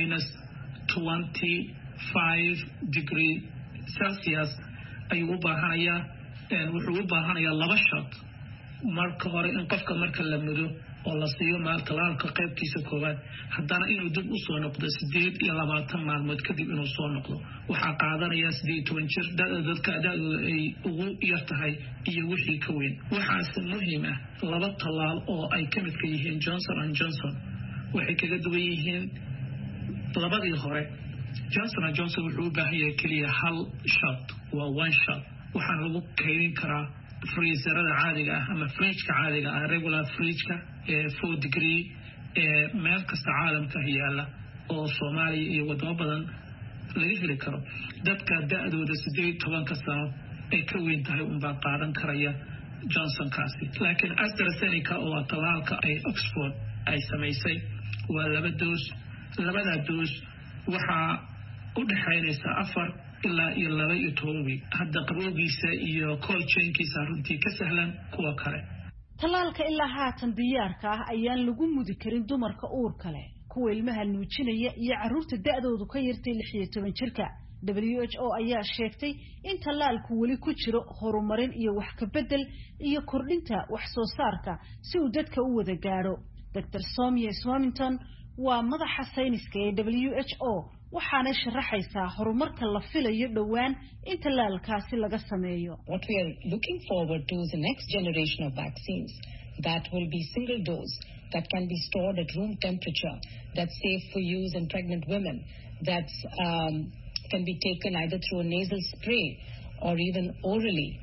-25 degree Celsius ayuu u baahanayaa. wuxuu u baahanayaa 2 shot marka hore in qofka marka la mudo oo la siiyo tallaalka qaybtiisa koowaad haddana inuu dib u soo noqdo 28 maalmood kadib inuu soo noqdo. waxaa qaadanaya 18 jir dadka da'dooda ay ugu yartahay iyo wixii ka weyn. waxaas muhiim ah 2 tallaal oo ay ka mid yihiin Johnson & Johnson waxay kaga duwan yihiin labadii hore. Johnson & Johnson wuxuu u baahan yahay kaliya 1 shot waa 1 shot. waxaan lagu kaydin karaa freezerada caadiga ah ama fridge-ka caadiga ah regular fridge-ka 4 degree meel kasta caalamka yaala oo Soomaaliya iyo wadamo badan laga heli karo. dadka da'dooda 18 sano ay ka weyn tahay baa qaadan karaya Johnson kaasi. laakiin AstraZeneca oo tallaalka ay Oxford ay samaysay waa 2 doos. labada doos waxaa u dhaxaynaysa 4 ilaa iyo 12 week. hadda qabowgiisa iyo cold chain-kiisa runtii ka sahlan kuwa kale. tallaalka ilaa haatan diyaarka ah ayaan lagu mudi karin dumarka uurka leh, kuwa ilmaha nuujinaya iyo carruurta da'doodu ka yartay 16 jirka. WHO ayaa sheegtay in tallaalku weli ku jiro horumarin iyo wax ka bedel iyo kordhinta wax soo saarka si uu dadka u wada gaadho. Dr. Soumya Swaminton waa madaxa sayniska ee WHO waxaana sharaxaysaa horumarka la filayo dhawaan in tallaalkaasi laga sameeyo. What we are looking forward to is the next generation of vaccines that will be single dose, that can be stored at room temperature, that's safe for use in pregnant women, that can be taken either through a nasal spray or even orally.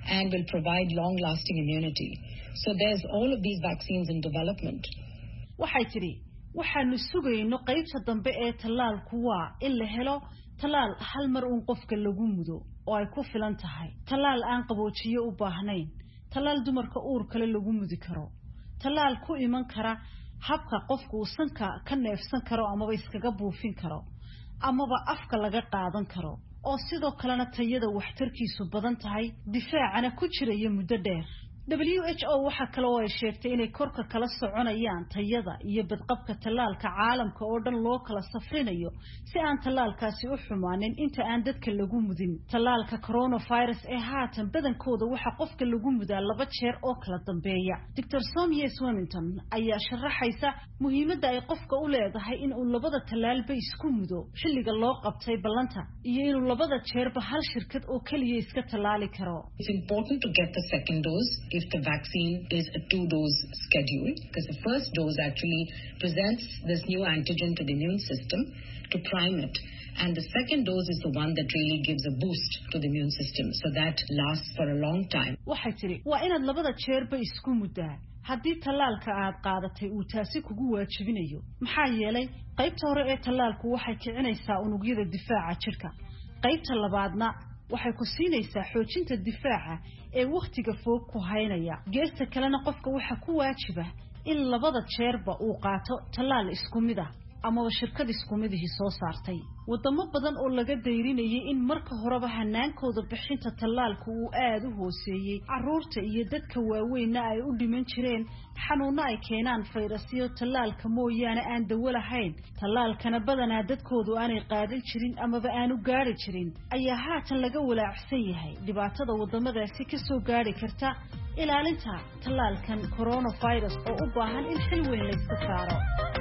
and will provide long-lasting immunity. So there's all of these vaccines in development. waxay tiri waxaanu sugayno qaybta dambe ee tallaalku waa in la helo tallaal hal mar uun qofka lagu mudo oo ay ku filan tahay tallaal aan qaboojiye u baahnayn tallaal dumarka uur kale lagu mudi karo tallaal ku iman kara habka qofku uu sanka ka neefsan karo amaba iskaga buufin karo amaba afka laga qaadan karo oo sidoo kalena tayada waxtarkiisu badan tahay difaacana ku jiraya muddo dheer WHO waxa kale oo ay sheegtay inay korka kala soconayaan tayada iyo badqabka tallaalka caalamka oo dhan loo kala safrinayo si aan tallaalkaasi u xumaanin inta aan dadka lagu mudin tallaalka coronavirus ee haatan badankooda waxa qofka lagu mudaa 2 jeer oo kala dambeeya Dr. Soumya Swaminton ayaa sharaxaysa muhiimadda ay qofka u leedahay in uu labada tallaalba isku mudo xilliga loo qabtay ballanta iyo inuu labada jeerba hal shirkad oo kaliya iska tallaali karo. It's important to get the second dose if the vaccine is a 2-dose schedule, because the first dose actually presents this new antigen to the immune system to prime it. And the second dose is the one that really gives a boost to the immune system. So that lasts for a long time. waxay tiri waa inaad labada jeerba isku muddaa haddii tallaalka aad qaadatay uu taasi kugu waajibinayo maxaa yeelay qaybta hore ee tallaalku waxay kicinaysaa unugyada difaaca jirka qaybta labaadna waxay ku siinaysaa xoojinta difaaca ee waqtiga fog ku haynaya geesta kalena qofka waxa ku waajiba in labada jeerba uu qaato tallaal isku mid ah ama shirkad isku mid ah soo saartay wadamo badan oo laga dayrinayay in marka horeba hanaankooda bixinta tallaalku uu aad u hooseeyay caruurta iyo dadka waaweynna ay u dhiman jireen xanuuno ay keenaan fayrasyo tallaalka mooyaane aan dawo lahayn tallaalkana badanaa dadkoodu aanay qaadan jirin amaba aanu gaari jirin ayaa haatan laga walaacsan yahay dhibaatada wadamadaasi ka soo gaari karta ilaalinta tallaalkan coronavirus oo u baahan in xil weyn la iska saaro.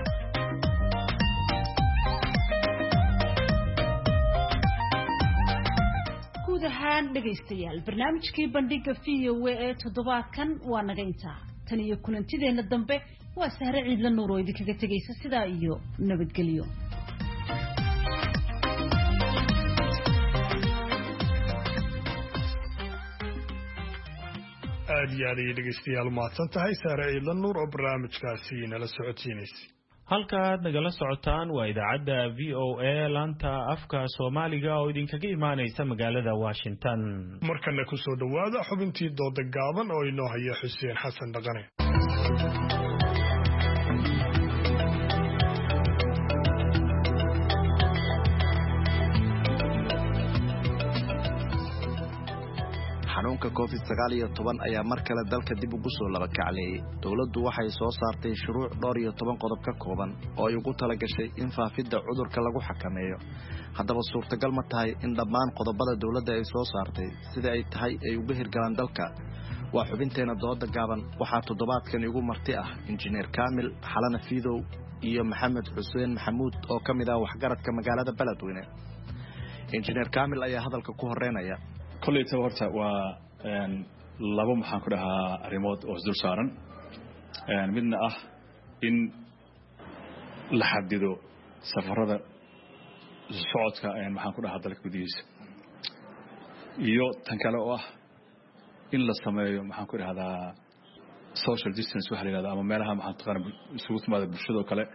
gudahaan dhagaystayaal barnaamijkii bandhiga VOA ee toddobaadkan waa naga intaa tan iyo kulantideena dambe waa Sahre Ciidla Nuur oo idinkaga tagaysa sidaa iyo nabadgelyo. aad iyo aad ayay dhegaystayaal mahadsan tahay Sahre Ciidla Nuur oo barnaamijkaasi nala socodsiinaysay. halkaad nagala socotaan waa idaacadda VOA laanta afka Soomaaliga oo idinkaga imaanaysa magaalada Washington. markana ku soo dhawaada xubintii dooda gaaban oo inoo haya Xuseen Xasan Dhaqane. xanuunka COVID-19 ayaa mar kale dalka dib ugu soo laba kacleeyay. Dawladdu waxay soo saartay shuruuc 12 qodob ka kooban oo ay ugu talagashay in faafidda cudurka lagu xakameeyo. Haddaba suurtagal ma tahay in dhammaan qodobada dawladda ay soo saartay sida ay tahay ay uga hirgalaan dalka? Waa xubinteena dooda gaaban waxaa toddobaadkan igu marti ah Injineer Kaamil Xalana Fiidow iyo Maxamed Xuseen Maxamuud oo ka mid ah waxgaradka magaalada Beledweyne. Injineer Kaamil ayaa hadalka ku horeynaya. koleyta horta waa labo maxaan ku dhahaa arrimood oo isdul saaran midna ah in la xadido safarada socodka maxaan ku dhahaa dalka gudihiisa iyo tan kale oo ah in la sameeyo maxaan ku dhahdaa social distance waxa la yiraahdo ama meelaha maxaan taqaan isugu timaada bulshada kale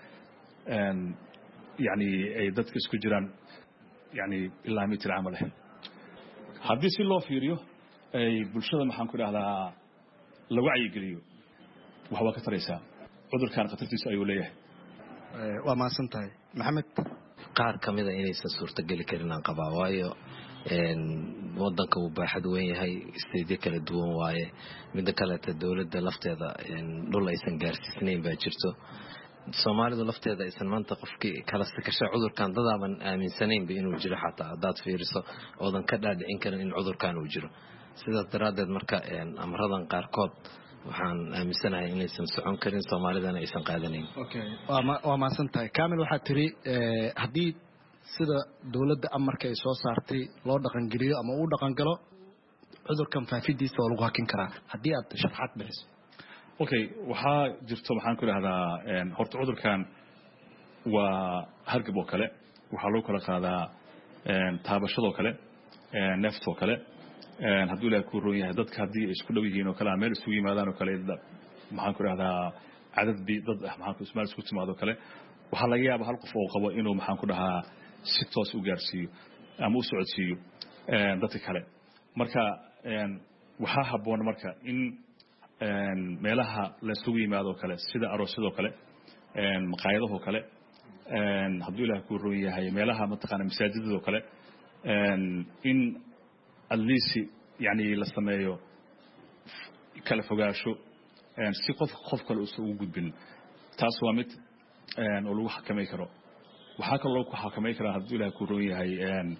yani ay dadka isku jiraan yani ilaa mitir camal ah haddii si loo fiiriyo ay bulshada maxaan ku dhahdaa la wacyi geliyo waxa ka taraysaa cudurkan khatartiisa ayuu leeyahay. waa maasan tahay Maxamed. qaar kamida inaysan suurtagali karin aan qabaa waayo wadanka uu baaxad weyn yahay isteedyo kala duwan waaye midda kale ta dawladda lafteeda dhul aysan gaarsiisnayn baa jirto Soomaalidu lafteeda aysan maanta qofkii kala sikasha cudurkan dadaaban aaminsanayn inuu jiro xataa hadaad fiiriso oodan ka dhaadhicin karin in cudurkan uu jiro sidaas daraadeed marka amradan qaarkood waxaan aaminsanahay inaysan socon karin Soomaalidana aysan qaadanayn. waa maasan tahay Kaamil waxaa tiri haddii sida dawladda amarka ay soo saartay loo dhaqan geliyo ama uu dhaqan galo cudurkan faafidiisa oo lagu hakin karaa haddii aad sharaxaad bixiso. okay waxaa jirto maxaan ku dhahdaa horta cudurkan waa hargab oo kale waxaa loo kala qaadaa taabashadoo kale neeftoo kale hadduu ilaahay ku roon yahay dadka haddii ay isku dhow yihiin oo kale meel isugu yimaadaan oo kale maxaan ku dhahdaa cadad dad maxaan ku ismaal isku timaado kale waxaa laga yaabaa hal qof oo qabo inuu maxaan ku dhahaa si toos u gaarsiiyo ama u socodsiiyo dadka kale marka waxaa habboon marka in meelaha la isugu yimaado kale sida aroosyadoo kale maqaayadahoo kale hadduu ilaahay ku roon yahay meelaha mataqaana masaajidadoo kale in at least yani la sameeyo kala fogaasho si qof kale uusan ugu gudbin taas waa mid oo lagu xakamay karo waxaa kaloo lagu xakamay karaa hadduu ilaahay ku roon yahay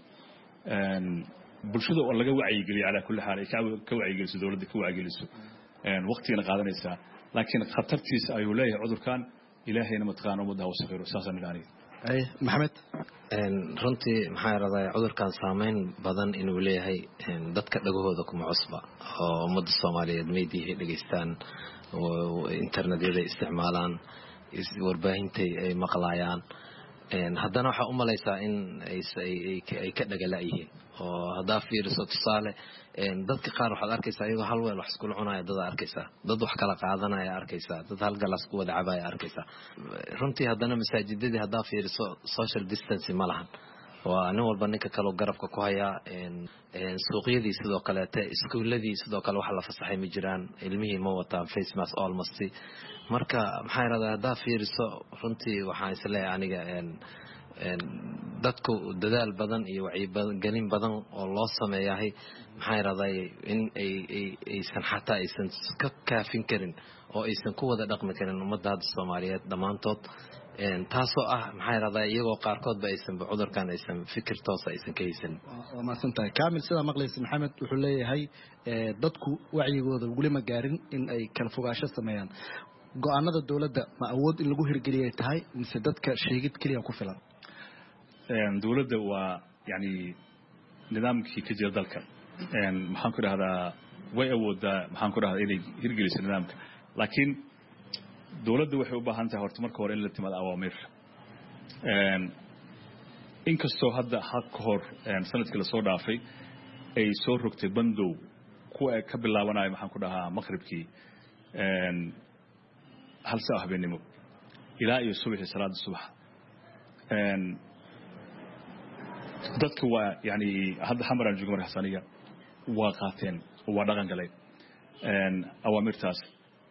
bulshada oo laga wacyigeliyo calaa kulli xaal ay ka wacyigeliso dowladda ka wacyigeliso waqtigana qaadanaysaa laakiin khatartiisa ayuu leeyahay cudurkan ilaahayna mataqaana ummadda ha wasaqiro saasaan ilaaniya maxamed runtii maxaa yaradaa cudurkan saameyn badan inuu leeyahay dadka dhagahooda kuma cusba oo ummadda Soomaaliyeed meediyaha dhageystaan oo internetyada isticmaalaan warbaahinta ay maqlaayaan haddana waxa u malaysaa in ay ka dhagala yihiin oo hadaa fiiriso tusaale dadka qaar waxaad arkaysaa iyagoo hal weel wax isku cunaya dad arkaysaa dad wax kala qaadanaya arkaysaa dad hal galas ku wada cabaya arkaysaa runtii haddana masaajidadii hadaa fiiriso social distance ma lahan waa nin walba ninka kale garabka ku haya suuqyadii sidoo kale iskuuladii sidoo kale wax la fasaxay ma jiraan ilmihii ma wataan face mask almost marka maxay radaa hadaa fiiriso runtii waxaan isleeyahay aniga dadku dadaal badan iyo wacyigelin badan oo loo sameeyahay maxay radaa in aysan xataa aysan ka kaafin karin oo aysan ku wada dhaqmi karin ummadda Soomaaliyeed dhamaantood taasoo ah maxay radaa iyagoo qaarkood ba aysan cudurkan aysan fikir toos aysan ka haysan waa maasantahay kaamil sida maqlaysa maxamed wuxuu leeyahay dadku wacyigooda wali ma gaarin in ay kala fogaasho sameeyaan go'aanada dawladda ma awood in lagu hirgeliyay tahay mise dadka sheegid kaliya ku filan dawladda waa yani nidaamkii ka jira dalka maxaan ku dhahdaa way awoodaa maxaan ku dhahdaa inay hirgeliso nidaamka laakiin dawladda waxay u baahan tahay horta marka hore in la timaado awaamiir inkastoo hadda ka hor sanadkii lasoo dhaafay ay soo rogtay bandow kuwa ka bilaabanayo maxaan ku dhahaa maqribkii hal saac habeenimo ilaa iyo subaxii salaada subax dadka waa yani hadda xamaran joogo markaas aniga waa qaateen oo waa dhaqan galay awaamirtaas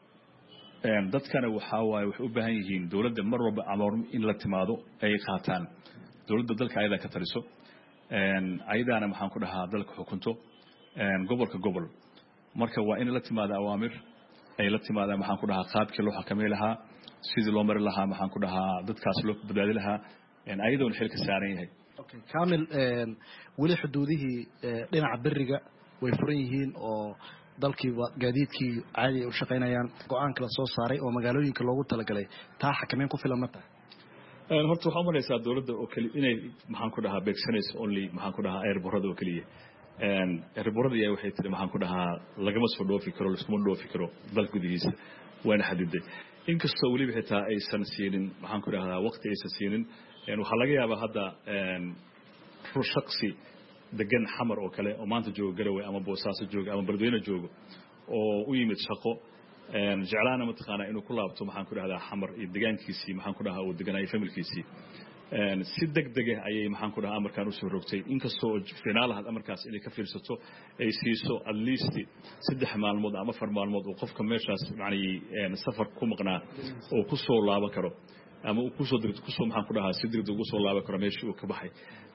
dadkana waxaa waaye waxay u baahan yihiin dawladda mar walba amoor in la timaado ay qaataan dawladda dalka ayadaa ka taliso ayadaana maxaan ku dhahaa dalka xukunto gobolka gobol marka waa in la timaado awaamir ay la timaadaan maxaan ku dhahaa qaabkii loo xakamay lahaa sidii loo mari lahaa maxaan ku dhahaa dadkaas loo badbaadi lahaa ayadoona xil ka saaran yahay kaamil weli xuduudihii dhinaca beriga way furan yihiin oo dalkiiba gaadiidkii caadi u shaqaynayaan go'aanka la soo saaray oo magaalooyinka loogu talagalay taa xakameyn ku filan ma tahay horta waxaa umalaysaa dawladda oo keli inay maxaan ku dhahaa beegsanayso only maxaan ku dhahaa airborada oo keliya airborada ayaa waxay tiri maxaan ku dhahaa lagama soo dhoofi karo laskuma dhoofi karo dalka gudihiisa waana xadiday inkastoo weliba xitaa aysan siinin maxaan ku dhahdaa waqti aysan siinin waxaa laga yaabaa hadda shaksi degan xamar oo kale oo maanta joogo garowe ama boosaaso joogo ama beledweyne joogo oo u yimid shaqo jeclaana mataqaanaa inuu ku laabto maxaan ku dhahdaa xamar iyo degaankiisii maxaan ku dhahaa uu deganaayo familkiisii si degdeg ah ayay maxaan ku dhahaa amarkaan usoo rogtay inkastoo finaalahaad amarkaas inay ka fiirsato ay siiso at least 3 maalmood ama 4 maalmood oo qofka meeshaas macnii safar ku maqnaa oo ku soo laaban karo ama uu kusoo dirto kusoo maxaan ku dhahaa si degdeg ugu soo laaban karo meeshii uu ka baxay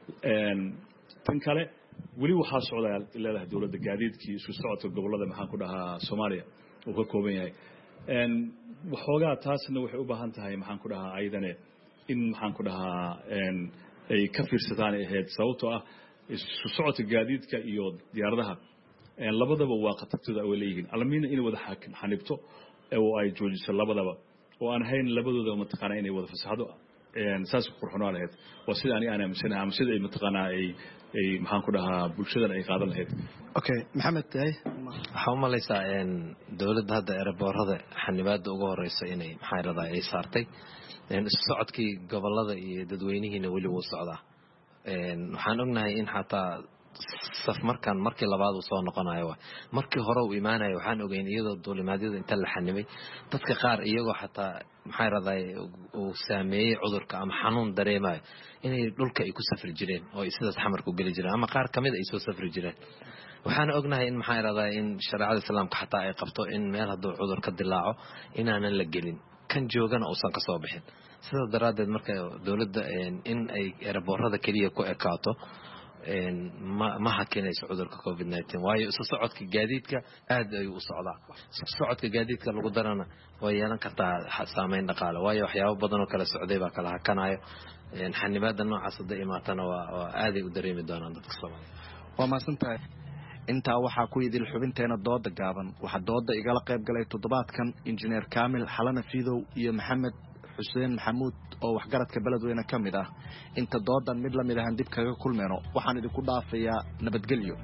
tan kale weli waxaa socdaa leedahay dawladda gaadiidkii isku socodka gobolada maxaan ku dhahaa Soomaaliya uu ka kooban yahay waxoogaa taasna waxay u baahan tahay maxaan ku dhahaa ayadane in maxaan ku dhahaa ay ka fiirsataan ahayd sababtoo ah isku socodka gaadiidka iyo diyaaradaha labadaba waa khatartooda ay leeyihiin alamiina inay wada xanibto oo ay joojiso labadaba oo aan hayn labadooda mataqaanaa inay wada fasaxdo saas ku qurxoonaa lahayd waa sida aan aaminsanahay ama sida ay mataqaanaa ay maxaan ku dhahaa bulshadan ay qaadan lahayd okay maxamed waxaa u malaysaa dawladda hadda ereborada xanibaada ugu horeysa inay maxay radaa ay saartay isku socodkii gobolada iyo dadweynihiina weli wuu socdaa waxaan ognahay in xataa saf markii labaad uu soo noqonayo markii hore uu imaanayo waxaan ogeyn iyadoo duulimaadyada inta la xanibay dadka qaar iyagoo xataa maxay raday uu saameeyay cudurka ama xanuun dareemayo inay dhulka ay ku safri jireen oo sidaas xamar ku gali jireen ama qaar kamid ay soo safri jireen waxaan ognahay in maxay raday in shariicada islaamka xataa ay qabto in meel hadduu cudur ka dilaaco inaanan la gelin kan joogana uusan ka soo bixin sidaas daraadeed marka dowladda in ay eraboorada keliya ku ekaato ma hakinayso cudurka covid-19 waayo isu socodka gaadiidka aad ayuu u socdaa isu socodka gaadiidka lagu darana way yeelan kartaa saameyn dhaqaale waayo waxyaabo badan oo kala socday baa kala hakanayo xanibaada noocaas hadday imaatana waa aaday u dareemi doonaan dadka Soomaaliya waa maasantahay intaa waxaa ku idil xubinteena dooda gaaban waxaa dooda igala qayb galay toddobaadkan injineer Kaamil Xalana Fiidow iyo Maxamed Xuseen Maxamuud oo waxgaradka beledweyne ka mid ah inta doodan mid la mid ah dib kaga kulmeeno waxaan idinku dhaafayaa nabadgelyo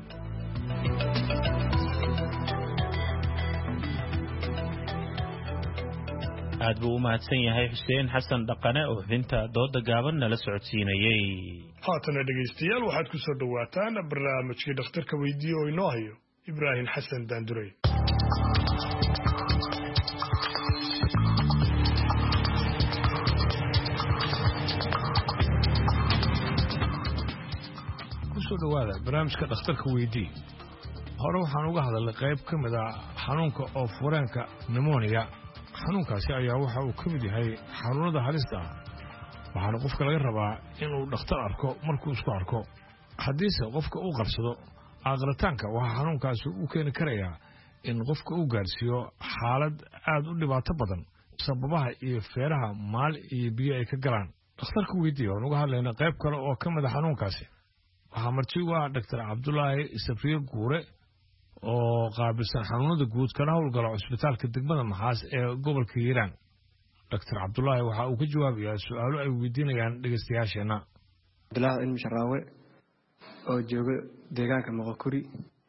aad buu u mahadsan yahay Xuseen Xasan Dhaqane oo xubinta dooda gaaban nala socodsiinayay haatana dhageystayaal waxaad ku soo dhawaataan barnaamijkii dhakhtarka weydiiyo oo inoo hayo Ibraahim Xasan Daandurey dhawaada barnaamijka dhakhtarka weydii hore waxaan uga hadalnay qayb ka mid ah xanuunka oo fureenka pneumonia xanuunkaasi ayaa waxa uu ka mid yahay xanuunada halista ah waxaana qofka laga rabaa inuu dhakhtar arko markuu isku arko haddiise qofka uu qarsado aqritaanka waxaa xanuunkaasi u keeni karayaa in qofka uu gaarsiiyo xaalad aad u dhibaato badan sababaha iyo feeraha maal iyo biyo ay ka galaan dhakhtarka weydii waan uga hadlaynay qayb kale oo ka mid ah xanuunkaasi waxaa marti u ah Dr. Cabdullaahi Sabriye Guure oo qaabilsan xanuunada guud kana howlgala cusbitaalka degmada Maxaas ee gobolka Hiiraan Dr. Cabdullaahi waxa uu ka jawaabayaa su'aalo ay weydiinayaan dhageystayaasheena Cabdullaahi Ilmi Sharaawe oo jooga deegaanka Moqokuri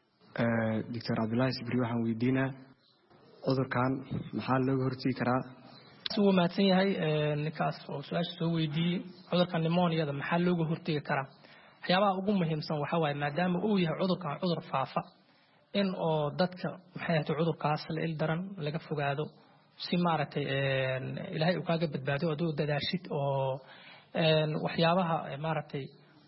Dr. Cabdullaahi Sabriye waxaan weydiinaa cudurkan maxaa looga hortagi karaa suu maadsan yahay ninkaas oo su'aasha soo weydiiyay cudurka pneumonia maxaa looga hortagi karaa waxyaabaha ugu muhiimsan waxa waaye maadaama uu yahay cudurkan cudur faafa in oo dadka maxay ahayd cudurkaas la il daran laga fogaado si maaragtay ilaahay uu kaaga badbaado adoo dadaashid oo waxyaabaha maaragtay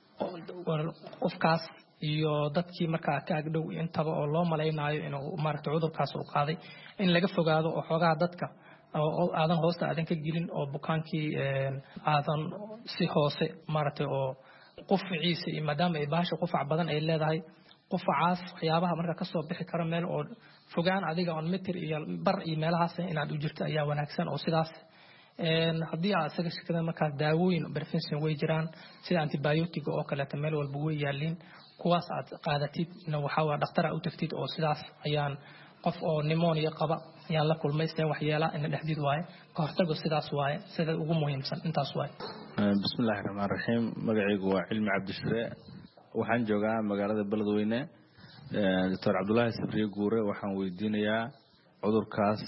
qofkaas iyo dadkii markaa ka agdhow intaba oo loo malaynayo inuu maaragtay cudurkaas uu qaaday in laga fogaado oo xoogaha dadka oo aadan hoosta aadan ka gelin oo bukaankii aadan si hoose maaragtay oo qufaciisa iyo maadaama ay baasha qufac badan ay leedahay qufacaas waxyaabaha marka ka soo bixi kara meel oo fogaan adiga on meter iyo bar iyo meelahaas inaad u jirto ayaa wanaagsan oo sidaas haddii aad isaga shakada markaas daawooyin prevention way jiraan sida antibiotic oo kaleeto meel walba way yaaliin kuwaas aad qaadatid waxa waa dhakhtar aad u tagtid oo sidaas ayaan qof oo pneumonia qaba ayaan la kulmay see waxyeela in dhexdid waaye ka hortago sidaas waaye sida ugu muhiimsan intaas waaye bismillaahi raxmaani raxiim magacaygu waa Cilmi Cabdishire waxaan joogaa magaalada Beledweyne Dr. Cabdullaahi Sabriye Guure waxaan weydiinayaa cudurkaas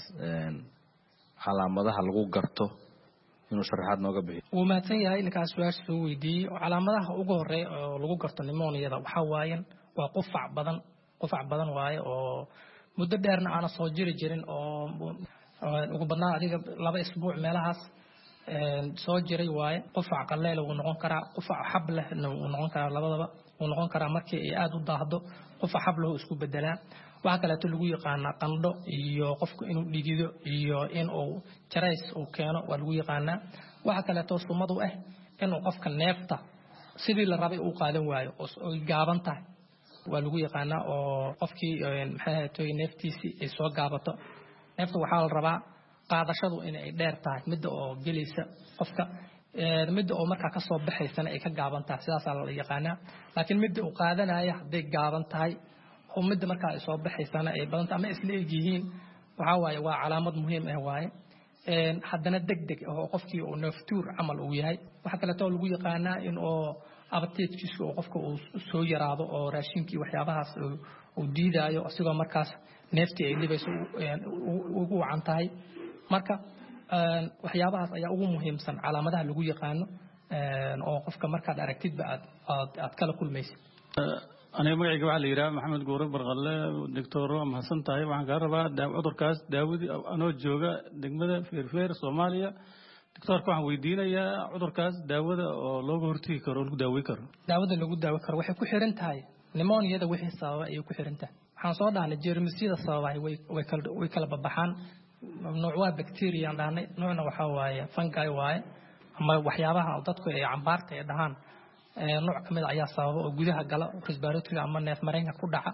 calaamadaha lagu garto inuu sharaxaad nooga bixiyo wuu mahadsan yahay ninkaas su'aasha soo weydiiyey calaamadaha ugu horeeya oo lagu garto pneumonia waxa waaye waa qufac badan waaye oo muddo dheerna aan soo jiri jirin oo ugu badnaa adiga 2 isbuuc meelahaas soo jiray waaye qufac qaleel uu noqon karaa qufac xab leh uu noqon karaa labadaba uu noqon karaa markii ay aad u daahdo qufac xab leh uu isku bedelaa waxa kale oo lagu yaqaan qandho iyo qofku inuu dhigido iyo in uu jarays uu keeno waa lagu yaqaanaa waxa kale oo sumadu ah inuu qofka neefta sidii la rabay uu qaadan waayo oo gaaban tahay waa lagu yaqaanaa oo qofkii maxay ahayd neeftiisi ay soo gaabato neefta waxaa la rabaa qaadashadu in ay dheer tahay midda oo gelaysa qofka midda oo markaa ka soo baxaysana ay ka gaaban tahay sidaas la yaqaanaa laakiin midda uu qaadanaya haday gaaban tahay oo midda markaa ay soo baxaysana ay badan tahay ama isla yihiin waxa waaye waa calaamad muhiim ah waaye haddana degdeg oo qofkii uu neeftuur camal uu yahay waxa kale oo lagu yaqaanaa in oo abteedkiisu oo qofka uu soo yaraado oo raashinkii waxyaabahaas uu diidayo asigoo markaas neeftii ay libayso ugu wacan tahay marka waxyaabahaas ayaa ugu muhiimsan calaamadaha lagu yaqaano oo qofka markaad aragtidba aad kala kulmaysid أنا معي قبل يرى محمد قورب برغلة دكتور ما سنتهاي وعن قربة عذر كاس داود أنا جوجا دقمة فير صوماليا دكتور كوح ويدينا يا عذر كاس داود لو قرتي كرول داوي كر داود اللي قد داوي كر وحي كحرنت هاي نمون يدا وحي صاوا أيو كحرنته حنصور عن الجيرمسيد الصاوا ويكل ببحان نوع بكتيريا عندنا نوعنا وحواي فنجاي واي أما وحيابها ضدك عمبارك يدهان nooc kamid ayaa sababa oo gudaha gala respiratory ama neef mareenka ku dhaca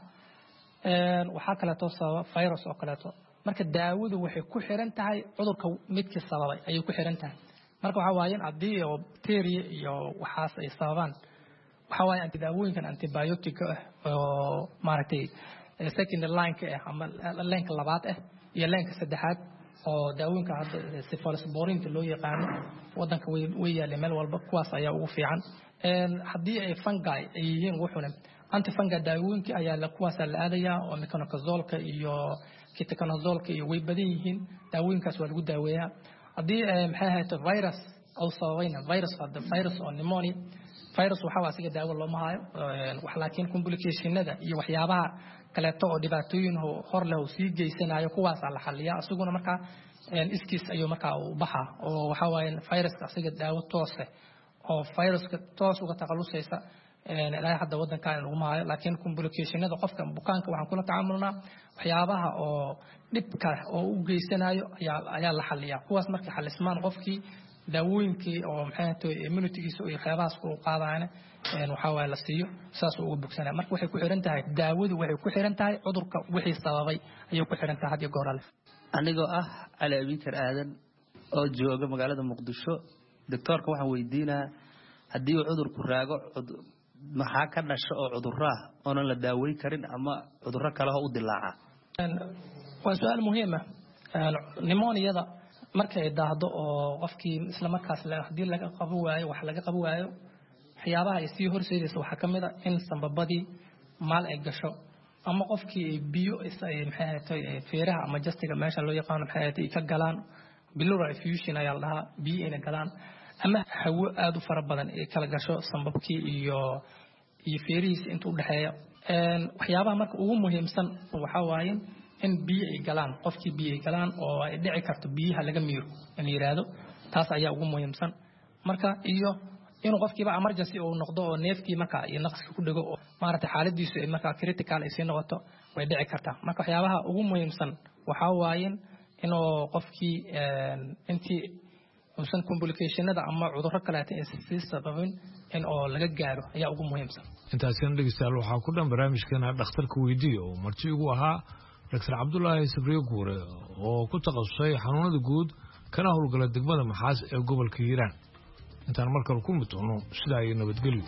waxa kale oo sababa virus oo kale marka daawadu waxay ku xiran tahay cudurka midkii sababay ayay ku xiran tahay marka waxa waayeen hadii oo bacteria iyo waxaas ay sababaan waxa waayeen antidaawooyinkan antibiotic oo maaragtay second line ka ama leenka labaad iyo leenka saddexaad oo daawooyinka hadda cephalosporin loo yaqaan wadanka way yaaleen meel walba kuwaas ayaa ugu fiican haddii ay fungi ay yihiin wuxuuna antifungi daawooyinka ayaa la kuwaas la aadaya oo mecanoxazolka iyo ketoconazolka iyo way badan yihiin daawooyinkaas waa lagu daaweeyaa haddii maxay ahayd virus oo sabayna virus oo pneumonia virus waxa waa asiga daawo looma hayo wax laakiin complicationada iyo waxyaabaha kaleeto oo dhibaatooyin hor leh oo sii geysanayo kuwaas la xalliyaa asaguna marka iskiis ayuu marka u baxa oo waxa waaye viruska asiga daawo toos ah oo viruska toos uga taqalusaysa ilaa hadda wadankan lagu maayo laakiin complicationada qofka bukaanka waxaan kula tacaamulnaa waxyaabaha oo dhibka oo u geysanayo ayaa la xalliyaa kuwaas markii xalismaan qofkii daawooyinkii oo maxay tahay immunitygiisa iyo waxyaabahaas ku qaadayna waxa waa la siiyo saas uu uga bogsanaa marka waxay ku xiran tahay daawadu waxay ku xiran tahay cudurka wixii sababay ayay ku xiran tahay hadii goorale anigoo ah Cali Abikar Aadan oo jooga magaalada Muqdisho doctorka waxaan weydiinaa hadii uu cudurku raago maxaa ka dhasho oo cudurra oo la daaweyn karin ama cudurro kale oo u dilaaca waa su'aal muhiim ah pneumonia markay daahdo oo qofkii isla markaas hadii laga qabo waayo wax laga qabo waayo waxyaabaha ay sii horseedayso waxa kamid ah in sanbabadii maal ay gasho ama qofkii biyo ay maxay ahayd feeraha ama jastiga meesha loo yaqaan maxay ahayd ka galaan bilowga fusion ayaa la dhahaa biyo inay galaan ama hawo aad u fara badan ay kala gasho sanbabkii iyo feerihiisa inta u dhaxeeya waxyaabaha marka ugu muhiimsan waxa waaye in biyo ay galaan qofkii biyo ay galaan oo ay dhici karto biyaha laga miiro in yiraahdo taas ayaa ugu muhiimsan marka iyo inuu qofkiiba emergency uu noqdo oo neefkii marka iyo naqska ku dhigo oo maaragtay xaaladiisu ay marka critical ay sii noqoto way dhici kartaa marka waxyaabaha ugu muhiimsan waxa waaye inuu qofkii intii uusan complicationada ama cudurro kale ay sii sababin in oo laga gaaro ayaa ugu muhiimsan intaasina dhegeystayaal waxaa ku dhan barnaamijkeena dhakhtarka weydiiya oo marti ugu ahaa Dr. Abdullahi Sabriye Guure oo ku takhasusay xanuunada guud kana howlgala degmada Maxaas ee gobolka Hiiraan intaan markale ku mudoono sida ay nabadgelyo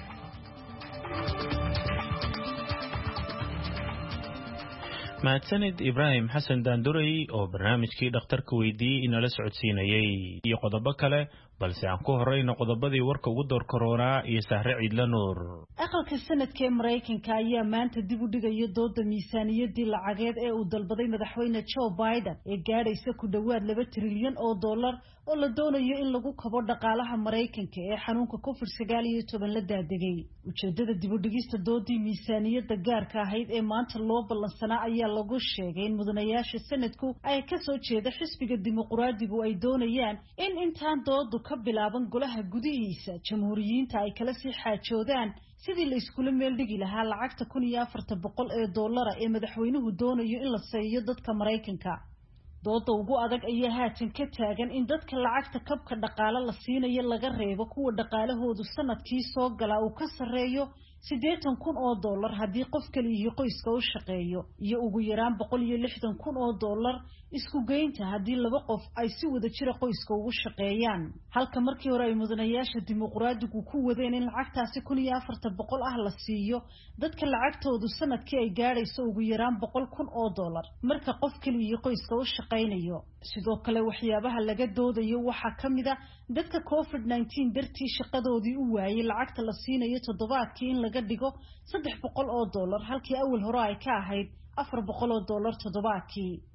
mahadsanid Ibrahim Xasan Daanduray oo barnaamijkii dhakhtarka weydiiyay inala socodsiinayay iyo qodobo kale balse aan ku horeyno qodobadii warka ugu door corona iyo Sahre Ciidla Nuur aqalka sanadka Mareykanka ayaa maanta dib u dhigaya dooda miisaaniyadii lacageed ee uu dalbaday madaxweyne Joe Biden ee gaadhaysa ku dhawaad $2 trilyan oo la doonayo in lagu kabo dhaqaalaha Mareykanka ee xanuunka COVID-19 la daadegay ujeedada dib u dhigista doodii miisaaniyada gaarka ahayd ee maanta loo ballansanaa ayaa lagu sheegay in mudanayaasha sanadku ay ka soo jeeda xisbiga dimuqraadigu ay doonayaan in intaan doodu ka bilaaban golaha gudihiisa jamhuuriyiinta ay kala sii xaajoodaan sidii la iskula meel dhigi lahaa lacagta $1,400 ee madaxweynuhu doonayo in la siiyo dadka Mareykanka dooda ugu adag ayaa haatan ka taagan in dadka lacagta kabka dhaqaale la siinayo laga reebo kuwa dhaqaalahoodu sanadkii soo gala uu ka sareeyo $80,000 haddii qof kaliya qoyska u shaqeeyo iyo ugu yaraan $160,000 isku geynta haddii laba qof ay si wada jira qoyska ugu shaqeeyaan halka markii hore ay mudanayaasha dimuqraadigu ku wadeen in lacagtaasi $1,400 la siiyo dadka lacagtoodu sanadkii ay gaadhayso ugu yaraan $100,000 marka qof kaliya qoyska u shaqeynayo sidoo kale waxyaabaha laga doodayo waxaa kamid ah dadka COVID-19 dartii shaqadoodii u waayay lacagta la siinayo toddobaadkii in laga dhigo $300 halkii awal hore ay ka ahayd $400 toddobaadkii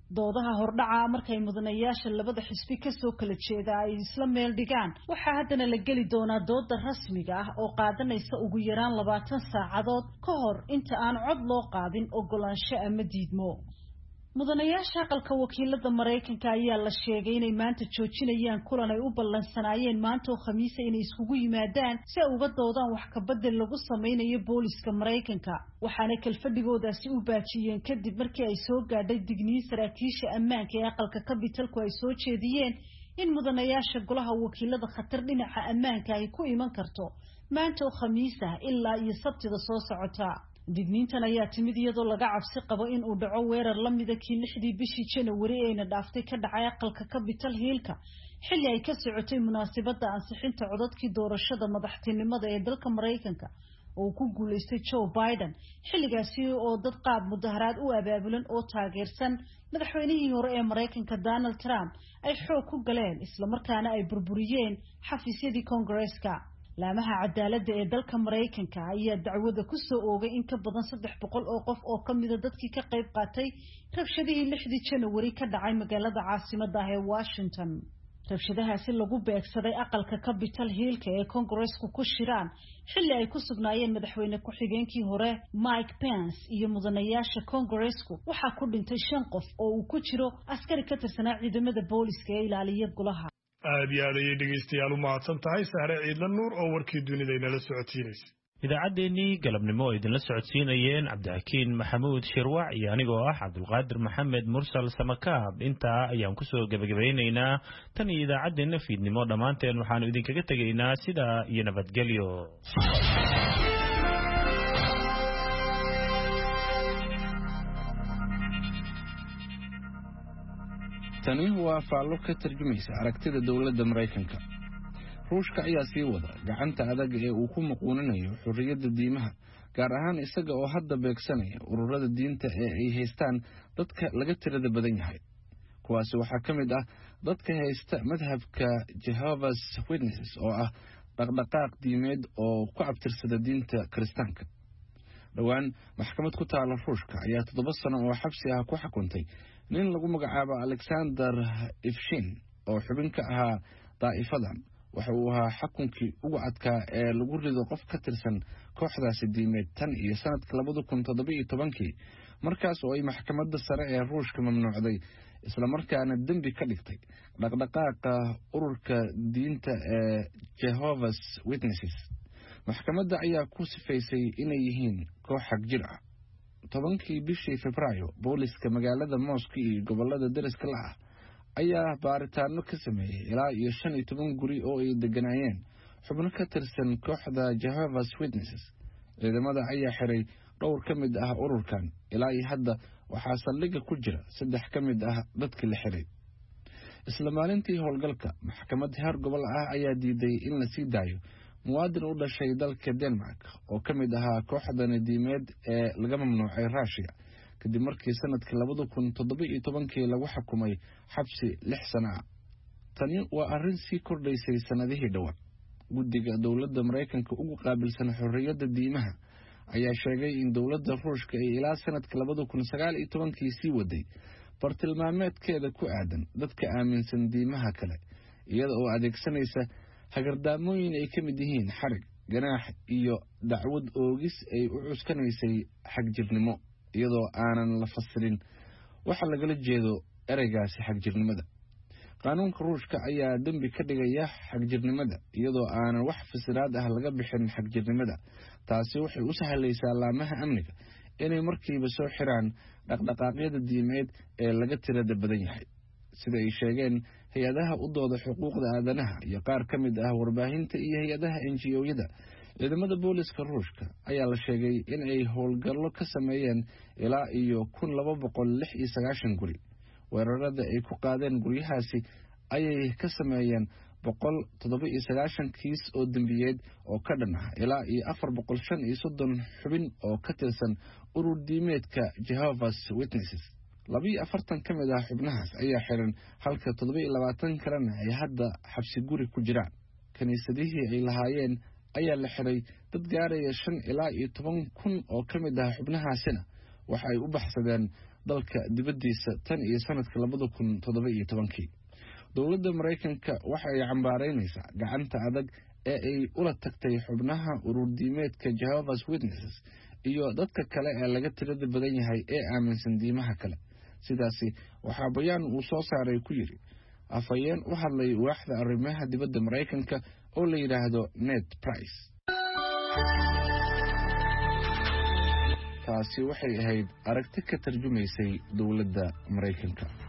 doodaha hordhaca markay mudanayaasha labada xisbi kasoo kala jeeda ay isla meel dhigaan waxaa haddana la geli doonaa dooda rasmiga ah oo qaadanaysa ugu yaraan 20 saacadood ka hor inta aan cod loo qaadin ogolaansho ama diidmo mudanayaasha aqalka wakiilada Mareykanka ayaa la sheegay inay maanta joojinayaan kulan ay u ballansanaayeen maanta oo Khamiis inay iskugu yimaadaan si ay uga doodaan wax ka bedel lagu sameeyo booliska Mareykanka waxaana kalfadhigoodaasi u baajiyeen kadib markii ay soo gaadhay digniin saraakiisha ammaanka ee aqalka Capitolku ay soo jeediyeen in mudanayaasha golaha wakiilada khatar dhinaca ammaanka ay ku iman karto maanta oo Khamiis ah ilaa iyo Sabtida soo socota digniintan ayaa timid iyadoo laga cabsi qabo in uu dhaco weerar la mid ah kii 6 bishii January ee dhaaftay ka dhacay aqalka Capitol Hillka xilli ay ka socotay munaasabadda ansixinta codadkii doorashada madaxtinimada ee dalka Mareykanka oo ku guuleystay Joe Biden xilligaasi oo dad qaab mudaharaad u abaabulan oo taageersan madaxweynihii hore ee Mareykanka Donald Trump ay xoog ku galeen isla markaana ay burburiyeen xafiisyadii Congress-ka laamaha cadaaladda ee dalka Mareykanka ayaa dacwada ku soo oogay in ka badan 300 oo qof oo kamid ah dadkii ka qayb qaatay rabshadihii 6 January ka dhacay magaalada caasimadda ah ee Washington rabshadahaasi lagu beegsaday aqalka Capitol Hillka ee Congress-ku ku shiraan xilli ay ku sugnaayeen madaxweyne ku-xigeenkii hore Mike Pence iyo mudanayaasha Congress-ku waxaa ku dhintay 5 qof oo uu ku jiro askari ka tirsanaa ciidamada booliska ee ilaaliya golaha aad iyo aad ayay dhegaystayaal u mahadsan tahay Sahre Ciidla Nuur oo warkii dunida inala socodsiinaysa idaacaddeenii galabnimo oo idinla socodsiinayeen Cabdixakiin Maxamuud Shirwac iyo anigoo ah Cabdulqaadir Maxamed Mursal Samakaab intaa ayaan ku soo gabagabeynaynaa tan iyo idaacaddeenna fiidnimo dhammaanteen waxaanu idinkaga tegaynaa sidaa iyo nabadgelyo tani waa faallo ka tarjumaysa aragtida dawladda Mareykanka ruushka ayaa sii wada gacanta adag ee uu ku muquuninayo xurriyadda diimaha gaar ahaan isaga oo hadda beegsanaya ururada diinta ee ay haystaan dadka laga tirada badan yahay kuwaasi waxaa ka mid ah dadka haysta madhabka Jehovah's Witnesses oo ah dhaqdhaqaaq diimeed oo ku abtirsada diinta Kiristaanka dhawaan maxkamad ku taala ruushka ayaa 7 sano oo xabsi ah ku xukuntay nin lagu magacaabo Alexander Ifshin oo xubin ka ahaa daa'ifadan waxa uu ahaa xukunkii ugu adkaa ee lagu rido qof ka tirsan kooxdaasi diimeed tan iyo sanadka 2017 markaas oo ay maxkamadda sare ee ruushka mamnuucday isla markaana dambi ka dhigtay dhaqdhaqaaqa ururka diinta ee Jehovah's Witnesses maxkamadda ayaa ku sifaysay inay yihiin koox xag jir ah 10 bishii Febraayo booliska magaalada Moscow iyo gobolada dariska la ah ayaa baaritaano ka sameeyay ilaa iyo 15 guri oo ay deganaayeen xubno ka tirsan kooxda Jehovah's Witnesses ciidamada ayaa xiray dhowr ka mid ah ururkan ilaa iyo hadda waxaa saldhiga ku jira 3 ka mid ah dadkii la xiray isla maalintii howlgalka maxkamad heer gobol ah ayaa diiday in la sii daayo muwaadin u dhashay dalka Denmark oo ka mid ahaa kooxdan diimeed ee laga mamnuucay Russia kadib markii sanadkii 2017 lagu xukumay xabsi 6 sano ah tani waa arrin sii kordhaysay sanadihii dhawaa guddiga dawladda Mareykanka ugu qaabilsan xurriyadda diimaha ayaa sheegay in dawladda ruushka ay ilaa sanadka 2019 sii waday bartilmaameedkeeda ku aadan dadka aaminsan diimaha kale iyada oo adeegsanaysa hagardaamooyin ay ka mid yihiin xarig ganaax iyo dacwad oogis ay u cuskanaysay xagjirnimo iyadoo aanan la fasirin waxa lagala jeedo ereygaasi xagjirnimada qaanuunka ruushka ayaa dambi ka dhigaya xagjirnimada iyadoo aanan wax fasiraad ah laga bixin xagjirnimada taasi waxay u sahlaysaa laamaha amniga inay markiiba soo xiraan dhaqdhaqaaqyada diimeed ee laga tirada badan yahay sida ay sheegeen hay-adaha u dooda xuquuqda aadanaha iyo qaar ka mid ah warbaahinta iyo hay-adaha NGO-yada ciidamada booliska ruushka ayaa la sheegay in ay howlgallo ka sameeyeen ilaa iyo 1296 guri weerarada ay ku qaadeen guryahaasi ayay ka sameeyeen 197 kiis oo dambiyeed oo ka dhan ah ilaa iyo 435 xubin oo ka tirsan urur diimeedka Jehovah's Witnesses 42 ka mid ah xubnahaas ayaa xiran halka 27 kalena ay hadda xabsi guri ku jiraan kaniisadihii ay lahaayeen ayaa la xiray dad gaaraya 5 ilaa iyo 10 kun oo ka mid ah xubnahaasina waxa ay u baxsadeen dalka dibaddiisa tan iyo sanadka 2017. dowladda Mareykanka waxa ay cambaaraynaysaa gacanta adag ee ay ula tagtay xubnaha ururdiimeedka Jehovah's Witnesses iyo dadka kale ee laga tirada badan yahay ee aaminsan diimaha kale. sidaasi waxaa bayaan uu soo saaray ku yiri afayeen u hadlay waaxda arrimaha dibadda Mareykanka oo la yiraahdo Ned Price. taasi waxay ahayd aragti ka tarjumaysay dowladda Mareykanka.